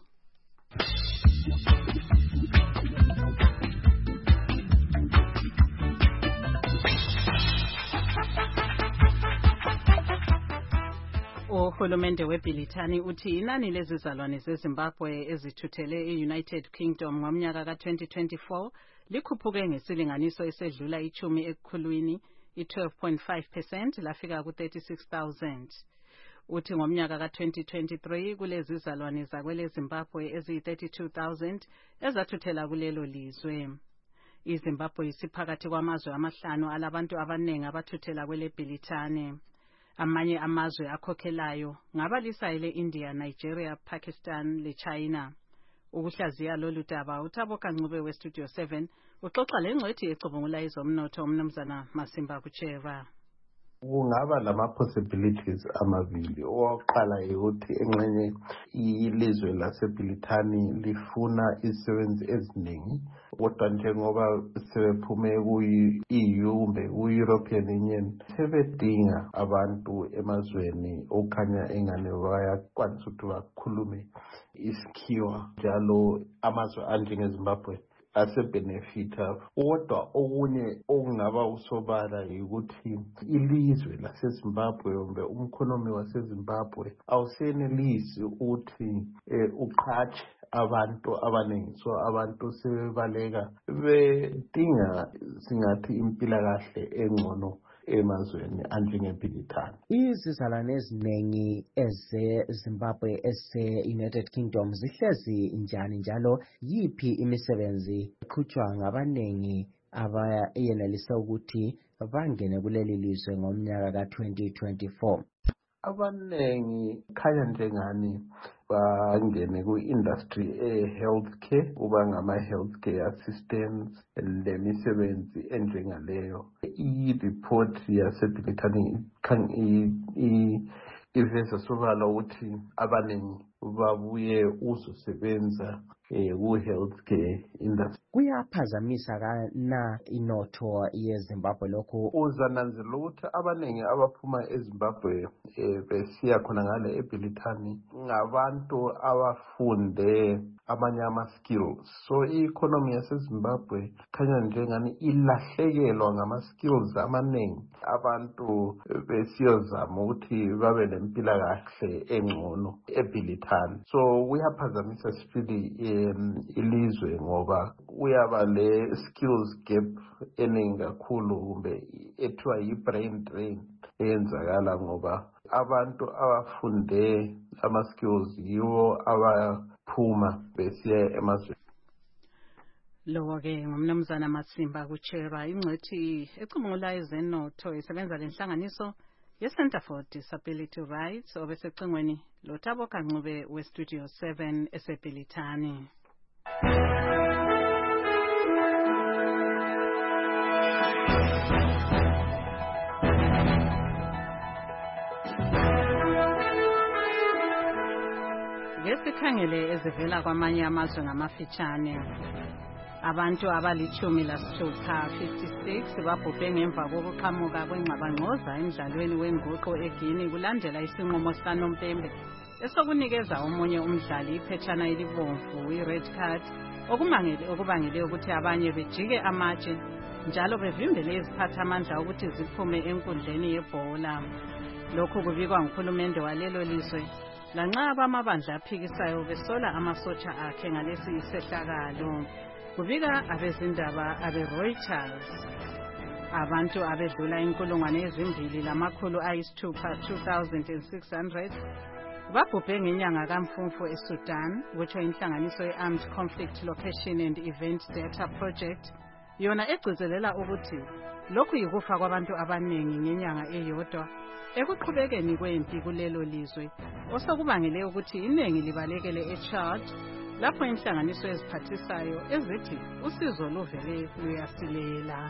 S2: Uhulumende weBrithani uthi inani lezizalwane zeZimbabwe ezithuthele e-United Kingdom ngomnyaka ka twenty twenty-four likhuphuke ngesilinganiso esedlula ichumi ekukhulwini i-twelve point five percent lafika ku thirty-six thousand. Uthi ngomnyaka ka twenty twenty-three kulezi zalwane zakwele Zimbabwe eziyi thirty-two thousand ezathuthela kulelo lizwe. iZimbabwe isiphakathi kwamazwe amahlanu alabantu abanengi abathuthela kwele Bhilithane. Amanye amazwe akhokhelayo ngabalisa ile India, Nigeria, Pakistan le China. Ukuhlaziya lolu daba uThabo Kancube we Studio seven uxoxa lengcwethi ecubungula izomnotho umnumzana Masimba Kuchera.
S9: Kungaba lama possibilities amabili. Oqala ukuthi engxenye ilizwe laseBrithani lifuna izisebenzi eziningi kodwa njengoba sebephume ku-E U kumbe ku-European Union sebedinga abantu emazweni okukhanya engane bayakwanisa ukuthi bakhulume isikhiwa njalo amazwe anjengeZimbabwe asebenefita kodwa okunye okungaba usobala ukuthi ilizwe laseZimbabwe kumbe umkhonomi waseZimbabwe awusenelisi ukuthi uqhatshe abantu abaningi so abantu sebebaleka bedinga singathi impilakahle engcono emazweni anjengeBrithani.
S11: Izizalwane eziningi ezeZimbabwe ese-United Kingdom zihlezi njani njalo yiphi imisebenzi eqhutshwa ngabaningi abayenelisa ukuthi bangene kuleli lizwe ngomnyaka ka twenty twenty-four?
S9: Abaningi khanya njengani bangene ku-industry e-healthcare kuba ngama-healthcare assistants lemisebenzi enjengaleyo. I-report yaseBrithani iveza sobala ukuthi abaningi babuye uzosebenza ku-healthcare industry.
S11: Kuyaphazamisa kana inotho yeZimbabwe lokho?
S9: Uzananzela ukuthi abaningi abaphuma eZimbabwe besiya khona ngale eBrithani ngabantu abafunde amanye ama-skills. So i-economy yaseZimbabwe khanya njengani ilahlekelwa ngama-skills amaningi. Abantu besiyozama ukuthi babe nempilakahle engcono eBrithani. So kuyaphazamisa sibili ilizwe ngoba uyaba le skills gap eningi kakhulu kumbe ethiwa yi-brain drain eyenzakala ngoba abantu abafunde ama-skills yiwo abaphuma besiya emazweni.
S2: Lo ke ngumnumzana Masimba Kuchera ingcwethi ecubungula ezenotho isebenza lenhlanganiso ye-Center for Disability Rights obesecingweni lo Thabo Kancube we Studio seven eseBrithani. sikhangele ezivela kwamanye amazwe ngamafitshane. Abantu abalichumi lasithupha fifty-six babhubhe ngemva kokuqhamuka kwengxabangxoza emdlalweni wenguqu eGuinea kulandela isinqumo sikaNompembe esokunikeza omunye umdlali iphetshana elibomvu i-red card okumangele okubangele ukuthi abanye bejike amatshe njalo bevimbele iziphathamandla ukuthi ziphume enkundleni yebhola. Lokhu kubikwa ngukhulumende walelo lizwe lanxa abamabandla aphikisayo besola amasotsha akhe ngalesi isehlakalo. Kubika abezindaba abe-Reuters. Abantu abedlula inkulungwane ezimbili lamakhulu ayisithupha two thousand six hundred babhubhe ngenyanga kaMfumfu eSudan, kutsho inhlanganiso ye-Armed Conflict Location and Event Data Project, yona egcizelela ukuthi lokhu yikufa kwabantu abaningi ngenyanga eyodwa ekuqhubekeni kwempi kulelo lizwe, osokubangele ukuthi iningi libalekele eChad, lapho inhlanganiso eziphathisayo ezithi usizo luvele luyasilela.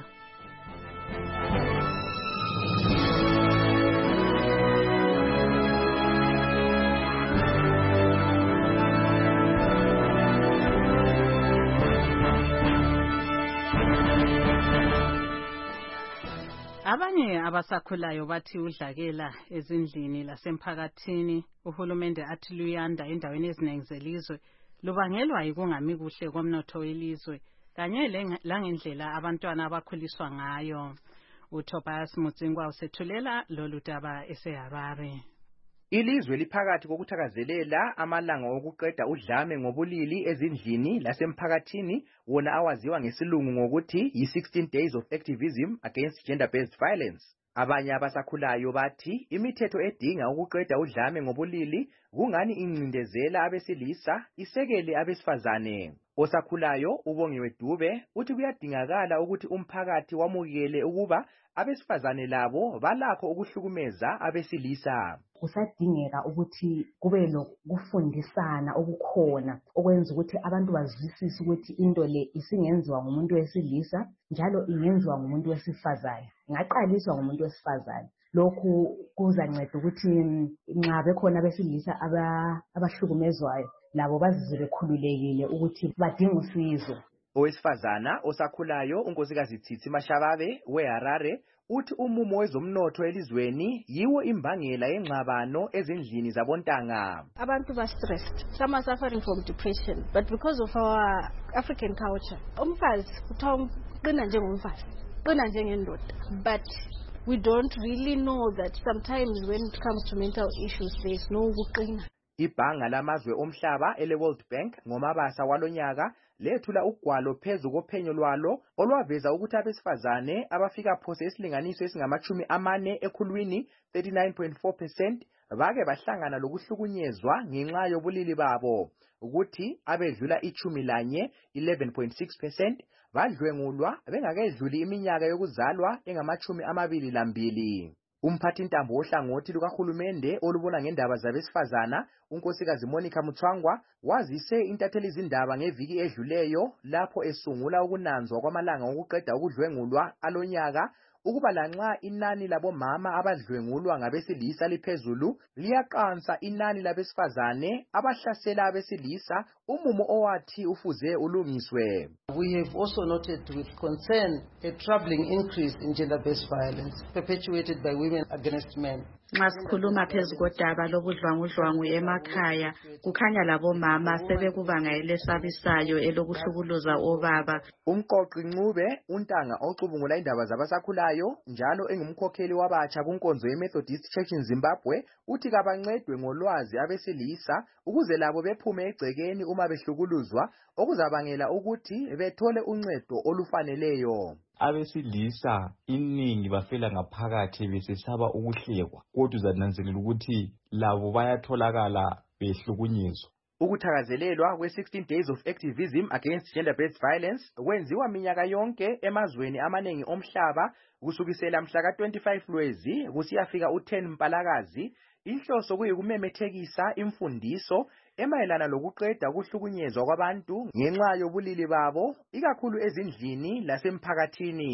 S2: Abanye abasakhulayo bathi udlakela ezindlini lasemphakathini uhulumende athi luyanda endaweni eziningi zelizwe lubangelwa yikungami kuhle komnotho welizwe kanye langendlela abantwana abakhuliswa ngayo. uTobias Mutsingwa usethulela lolu daba eseHarare.
S12: Ilizwe liphakathi kokuthakazelela amalanga okuqeda udlame ngobulili ezindlini lasemphakathini wona awaziwa ngesilungu ngokuthi yi-sixteen days of activism against gender-based violence. Abanye abasakhulayo bathi imithetho edinga ukuqeda udlame ngobulili kungani incindezela abesilisa isekele abesifazane. Osakhulayo uBongiwe Dube uthi kuyadingakala ukuthi umphakathi wamukele ukuba abesifazane labo balakho ukuhlukumeza abesilisa.
S13: Kusadingeka ukuthi kube lokufundisana okukhona okwenza ukuthi abantu bazwisise ukuthi into le isingenziwa ngumuntu wesilisa njalo ingenziwa ngumuntu wesifazane, ingaqaliswa ngumuntu wesifazane. Lokhu kuzanceda ukuthi nxa bekhona abesilisa abahlukumezwayo labo bazizwe bekhululekile ukuthi badinga usizo.
S12: Owesifazana osakhulayo unkosikazi Tsitsi Mashababe weHarare uthi umumo wezomnotho elizweni yiwo imbangela yengxabano ezindlini zabontanga.
S14: Abantu ba stressed, some are suffering from depression, but because of our African culture, umfazi kuthiwa qina njengomfazi, qina njengendoda, but we don't really know that sometimes when it comes to mental issues there is no ukuqina.
S12: Ibhanga lamazwe omhlaba ele World Bank ngomabasa walonyaka lethula ugwalo phezu kophenyo lwalo olwaveza ukuthi abesifazane abafika phose isilinganiso esingamachumi amane ekhulwini thirty-nine point four percent bake bahlangana lokuhlukunyezwa ngenxa yobulili babo, ukuthi abedlula ichumi lanye eleven point six percent badlwengulwa bengakedluli iminyaka yokuzalwa engamachumi amabili lambili. Umphathintambo wohlangothi lukahulumende olubona ngendaba zabesifazana unkosikazi Monica Mutswangwa wazise intatheli izindaba ngeviki edluleyo lapho esungula ukunanzwa kwamalanga okuqeda ukudlwengulwa alonyaka ukuba lanxa inani labomama abadlwengulwa ngabesilisa liphezulu liyaqansa inani labesifazane abahlasela abesilisa, umumo owathi ufuze ulungiswe.
S15: We have also noted with concern a troubling increase in gender-based violence perpetuated by women against men.
S16: Nxa sikhuluma phezu kodaba lobudlwangudlwangu emakhaya kukhanya labomama sebekubanga elesabisayo elokuhlukuluza obaba.
S12: Umqoqi Ncube untanga ocubungula indaba zabasakhulayo njalo engumkhokheli wabatsha kunkonzo yeMethodist Church in Zimbabwe uthi kabancedwe ngolwazi abesilisa ukuze labo bephume egcekeni uma behlukuluzwa okuzabangela ukuthi bethole uncedo olufaneleyo.
S17: Abesilisa iningi bafela ngaphakathi besesaba ukuhlekwa, kodwa uzananzelela ukuthi labo bayatholakala behlukunyezwa.
S12: Ukuthakazelelwa kwe-sixteen days of activism against gender-based violence kwenziwa minyaka yonke emazweni amaningi omhlaba kusukisela mhla ka twenty-five Lwezi kusiyafika u-ten Mpalakazi. Inhloso kuyikumemethekisa imfundiso emayelana lokuqeda ukuhlukunyezwa kwabantu ngenxa yobulili babo, ikakhulu ezindlini lasemphakathini.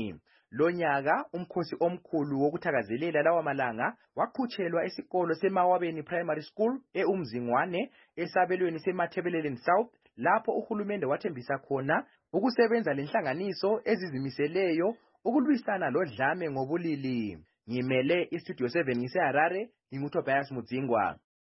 S12: Lonyaka umkhosi omkhulu wokuthakazelela lawa malanga waqhutshelwa esikolo seMawabeni Primary School eUmzingwane esabelweni seMathebeleleni South, lapho uhulumende wathembisa khona ukusebenza lenhlanganiso ezizimiseleyo ukulwisana lodlame ngobulili. Ngimele iStudio seven ngise-Harare, nginguTobias Mudzingwa.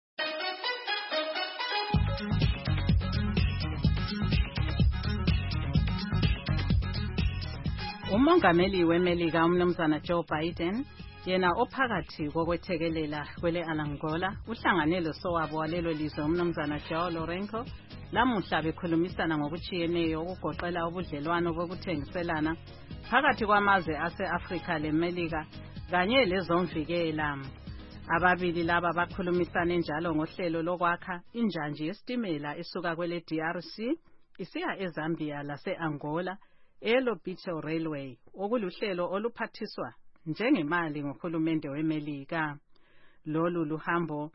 S2: Umongameli weMelika umnumzana Joe Biden yena ophakathi kokwethekelela kwele Angola uhlangane losowabo walelo lizwe umnumzana Joao Lourenço lamuhla bekhulumisana ngokuchiyeneyo ukugoqela ubudlelwano bokuthengiselana phakathi kwamazwe ase-Afrika leMelika kanye lezomvikela. Ababili laba bakhulumisane njalo ngohlelo lokwakha injanji yesitimela esuka kwele D R C isiya eZambia lase-Angola eLobito Railway, okuluhlelo oluphathiswa njengemali ngohulumende weMelika. Lolu luhambo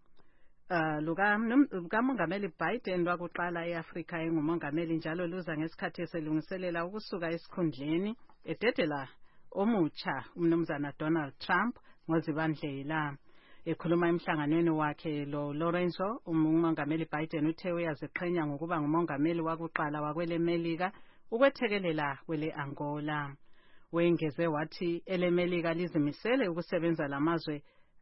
S2: uh, lukamongameli Biden lwakuqala eAfrika engumongameli njalo luza ngesikhathi eselungiselela ukusuka esikhundleni ededela omutsha umnumzana Donald Trump ngozibandlela. Ekhuluma emhlanganweni wakhe lo Lourenço, umongameli Biden uthe uyaziqhenya ngokuba ngumongameli wakuqala wakwele Melika ukwethekelela kwele Angola. Wengeze wathi eleMelika lizimisele ukusebenza lamazwe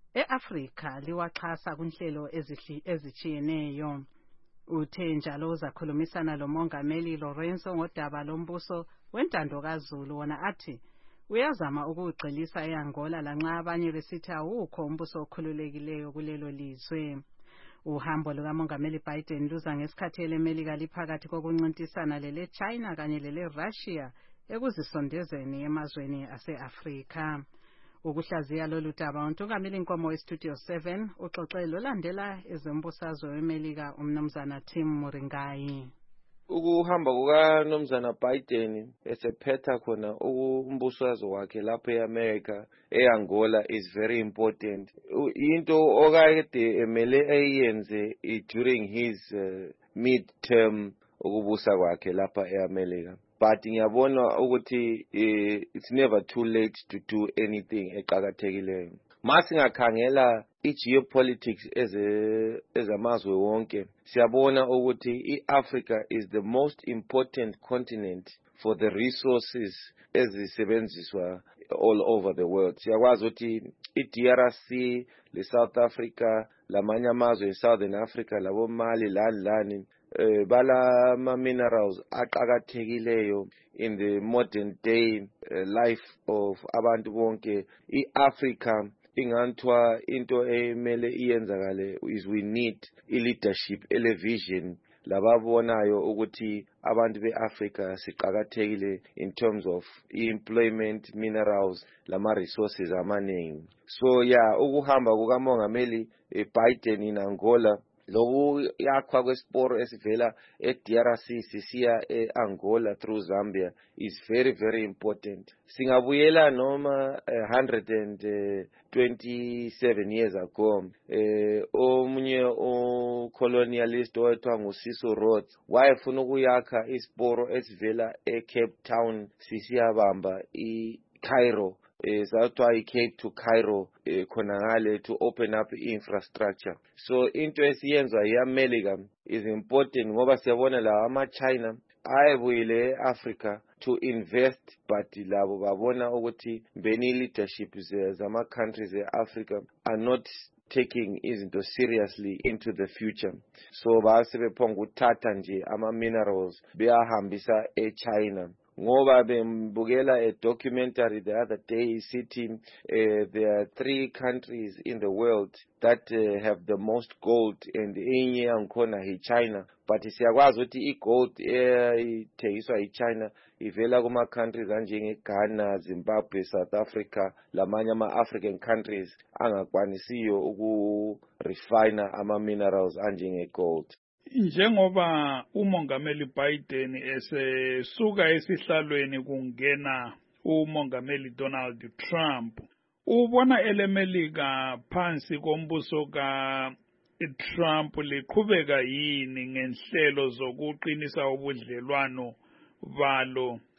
S2: eAfrika liwaxhasa kunhlelo ezichiyeneyo. Uthe njalo uzakhulumisana lomongameli Lourenço ngodaba lombuso wentando kaZulu, wona athi uyazama ukugxilisa eAngola lanxa abanye besithi awukho umbuso okhululekileyo kulelo lizwe. Uhambo lukamongameli Biden luza ngesikhathi eleMelika liphakathi kokuncintisana lele China kanye lele Russia ekuzisondezeni emazweni ase-Afrika. Ukuhlaziya lolu daba untungameli inkomo weStudio seven uxoxe lolandela ezombusazwe weMelika umnumzana Tim Muringai.
S3: Ukuhamba kukaNomzana Biden esephetha khona ukumbusazwe wakhe lapha eAmerica eAngola is very important. Into okade emele ayenze during his uh, midterm ukubusa kwakhe lapha eAmerica. But ngiyabona ukuthi uh, it's never too late to do anything eqhakathekileyo. Masingakhangela i-geopolitics ezamazwe wonke, siyabona ukuthi i-Africa is the most important continent for the resources ezisebenziswa all over the world. Siyakwazi ukuthi i-D R C, le-South Africa, lamanye amazwe e-Southern Africa, labo Mali, lani lani, uh, bala ma-minerals aqakathekileyo in the modern day uh, life of abantu bonke. I-Africa ingantwa into emele iyenzakale is we need i-leadership ele-vision lababonayo ukuthi abantu be-Africa siqakathekile in terms of employment, minerals, lama-resources amaningi. So yeah, ukuhamba kukamongameli Biden in Angola loku yakhwa kwesiporo esivela e-D R C sisiya e-Angola through Zambia is very very important. Singabuyela noma one hundred twenty-seven years ago, eh omunye ucolonialist owethiwa nguSiso Rhodes wayefuna ukuyakha isiporo esivela eCape Town sisiya bamba iCairo, Southwa i-Cape to Cairo, khona ngale to open up infrastructure. So into esiyenzwa eAmerica is important ngoba siyabona la ama-China ayebuyile e-Africa to invest, but labo babona ukuthi beni leadership zama-countries e-Africa are not taking izinto seriously into the future. So base bephonga ukuthatha nje ama-minerals beyahambisa e-China. Ngoba bembukela a documentary the other day city uh, there are three countries in the world that uh, have the most gold, and enye yankhona hi-China. But siyakwazi ukuthi i-gold ethengiswa hi-China ivela kuma-countries anjenge-Ghana, Zimbabwe, South Africa, lamanye ama-African countries angakwanisiyo uku-refina ama-minerals anjenge-gold.
S18: Njengoba umongameli Biden esesuka esihlalweni kungena umongameli Donald Trump, ubona eleMelika phansi kombuso ka Trump liqhubeka yini ngenhlelo zokuqinisa ubudlelwano balo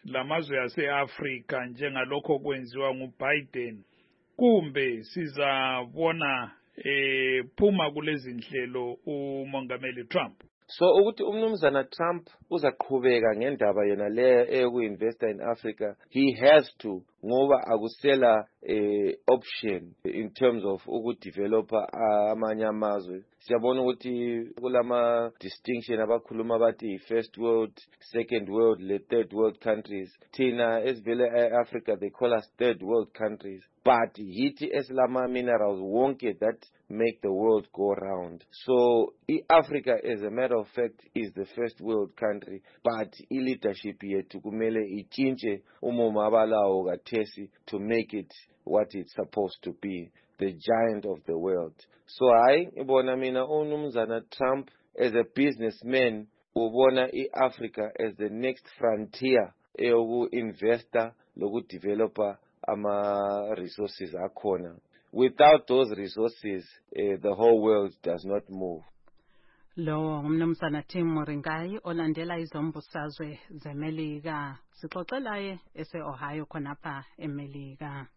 S18: lamazwe ase-Afrika njengalokho kwenziwa nguBiden, kumbe sizabona eh phuma kulezi nhlelo umongameli Trump?
S3: So ukuthi umnumzana Trump uzaqhubeka ngendaba yena le eyokuinvesta in Africa, he has to, ngoba akusela eh option in terms of ukudevelopa amanye amazwe. Siyabona ukuthi kulama distinction abakhuluma bathi first world, second world, le third world countries. Thina esivele e-Africa they call us third world countries, but yithi esilama minerals wonke that make the world go round. So i-Africa as a matter of fact is the first world country, but i-leadership yethu kumele ichinche umuma abalawo kathesi to make it what it's supposed to be, the giant of the world. So hayi ibona mina umnumzana Trump as a businessman ubona i-Africa as the next frontier eyoku investor loku developer ama resources akhona. Without those resources, uh, the whole world does not move.
S2: Lo umnumzana Tim Moringai olandela izombusazwe zeMelika, sixoxelaye ese Ohio khonapha eMelika.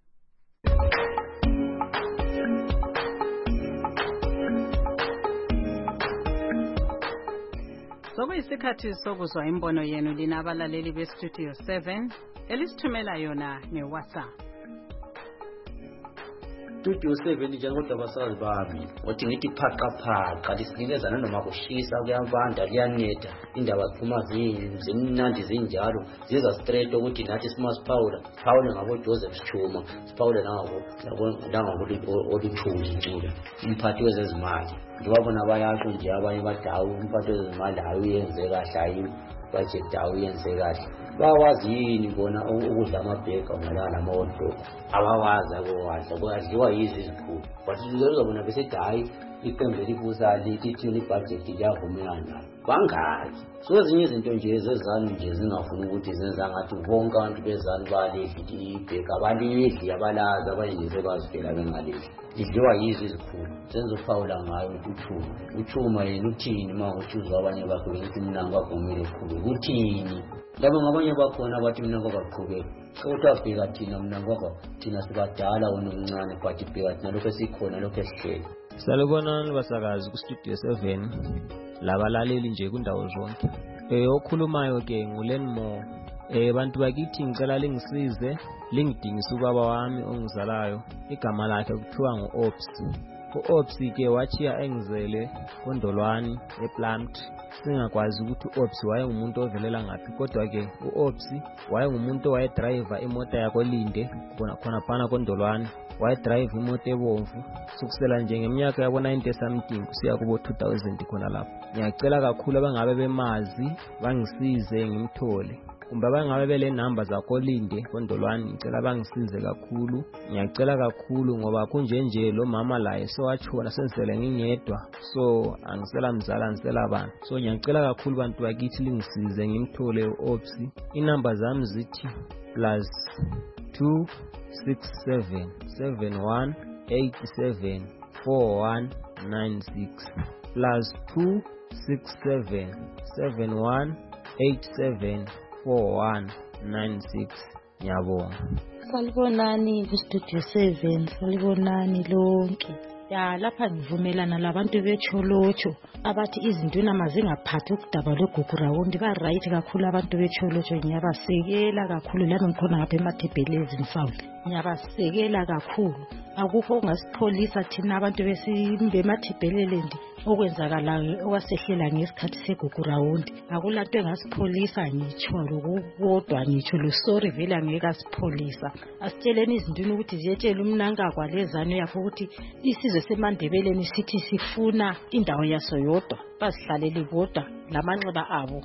S2: Sokuyisikhathi sokuzwa imbono yenu linabalaleli bestudio seven elisithumela yona ngeWhatsApp.
S1: Studio seven njengoba abasazi bami uthi ngithi phaqa phaqa lisinikeza noma kushisa kuyavanda liyaneda indaba ziphuma zimnandi zinjalo ziza straight ukuthi nathi simasipawula Paul ngabo Joseph Chuma Paul nangabo ngabo oluthuli ncula umphathi wezezimali ngibabona bayasho nje abanye badawu umphathi wezezimali ayenze kahle ayi budget ayenze kahle bawazi yini bona ukudla amabheka ngalana amawodo abawazi akwazi akwaziwa yizi izikhulu bathi uzobona bese hayi iqembu libuza lithi ibudget liyavumelana bangazi so ezinye izinto nje ezezani nje zingafuni ukuthi zenza ngathi bonke abantu bezani balidli ibheka balidli abalazi abayinze bazifela bengalidli lidliwa yizi izikhulu senzo Paula ngayo uthuma uthuma yena uthini uma uthuzwa abanye bakho ukuthi mina ngakuvumile ukukhulu uthini labo ngabanye bakhona bathi mina ngakaqhubeka kodwa bheka thina mina ngakho thina sibadala wona omncane but bheka thina lokho sikhona lokho esihleli.
S20: Salubonani basakazi ku Studio seven labalaleli nje kundawo zonke. Eh okhulumayo ke nguLenmo. Eh bantu bakithi ngicela lingisize lingidingisa ubaba wami ongizalayo igama lakhe kuthiwa nguOps. uOps ke wachiya engizele kondolwani ePlant. Singakwazi ukuthi uOps wayengumuntu ovelela ngapi kodwa ke uOps wayengumuntu owayedriver imoto yakho Linde khona khona phana kondolwani wayedrive imoto ebomvu sukusela nje ngeminyaka yabo ninety something kusiya kubo two thousand khona lapho. Ngiyacela kakhulu abangabe bemazi bangisize ngimthole kumbe abangabe bele number zakho Linde kondolwani ngicela bangisize kakhulu. Ngiyacela kakhulu ngoba kunje nje lo mama laye sewatshona senzele ngingedwa so angisela mzala angisela bani so ngiyacela kakhulu bantu bakithi lingisize ngimthole uOps. Inumber zami zithi plus two six seven seven one eight seven four one nine six plus two six seven seven one eight seven four one nine six. Ngiyabonga.
S21: Salibonani ku Studio seven, salibonani lonke. Ya lapha ngivumelana labantu becholocho abathi izinto namazingaphathi ukudaba logugurawundi ba right kakhulu abantu becholocho ngiyabasekela kakhulu lami ngikhona ngapha eMathebhelezi South. Ngiyabasekela kakhulu akukho ongasipholisa thina abantu besimbe eMathebhelelendi okwenzakalayo okwasehlela ngesikhathi segugurawundi akulanto engasipholisa ngitsho lokukodwa ngitsho lo sorry vele angeke asipholisa. Asitsheleni izinto ukuthi ziyetshela umnanga kwalezano yakho ukuthi isizwe seMandebeleni sithi sifuna indawo yaso yodwa bazihlalele bodwa lamanxeba abo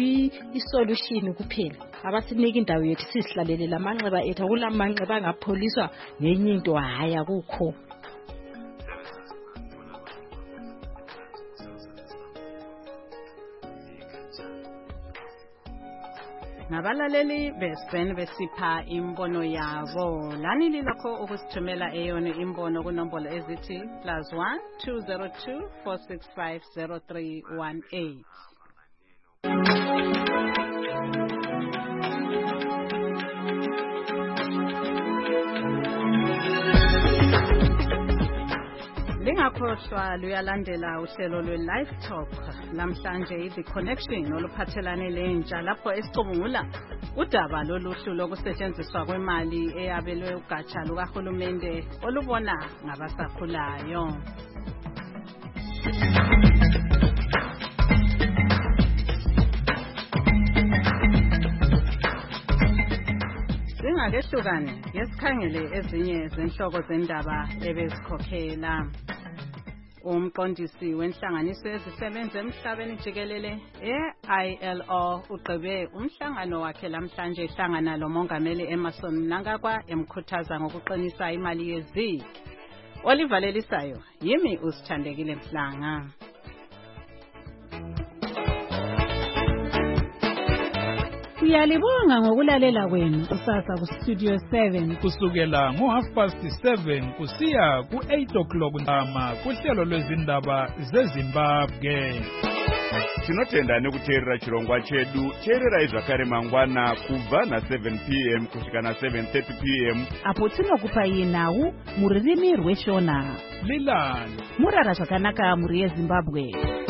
S21: i-solution kuphela abasinika indawo yethu sisihlalele lamanxeba ethu akulamanxeba angapholiswa ngenye into hayi akukho.
S2: Nabalaleli besibhene besipha imbono yabo lani lilokho ukusithumela eyona imbono kunombolo ezithi plus one two zero two four six five zero three one eight. Lingakhohlwa luyalandela uhlelo lwe-Live Talk namhlanje i-The Connection oluphathelane lentsha lapho esicubungula udaba loluhlu lokusetshenziswa kwemali eyabelwe ugatsha lukahulumende olubona ngabasakhulayo. Singakehlukane yesikhangele ezinye zenhloko zendaba ebezikhokhela. Umqondisi wenhlanganiso yezisebenzi emhlabeni jikelele e-I L O ugqibe umhlangano wakhe lamhlanje ehlangana lomongameli Emmerson Mnangagwa emkhuthaza ngokuqinisa imali yezigi. Olivalelisayo yimi usithandekile Mhlanga.
S4: Siyalibonga ngokulalela kwenu kusasa ku Studio seven
S18: kusukela ngo half past seven kusiya ku eight o'clock ntama kuhlelo lwezindaba zeZimbabwe.
S5: Tinotenda nekuteerera chirongwa chedu cherera izvakare mangwana kubva na seven p m kusvika na seven thirty p m
S4: apo tinokupai nhau muririmi rweshona
S18: Lilani
S4: murara zvakanaka muri yeZimbabwe.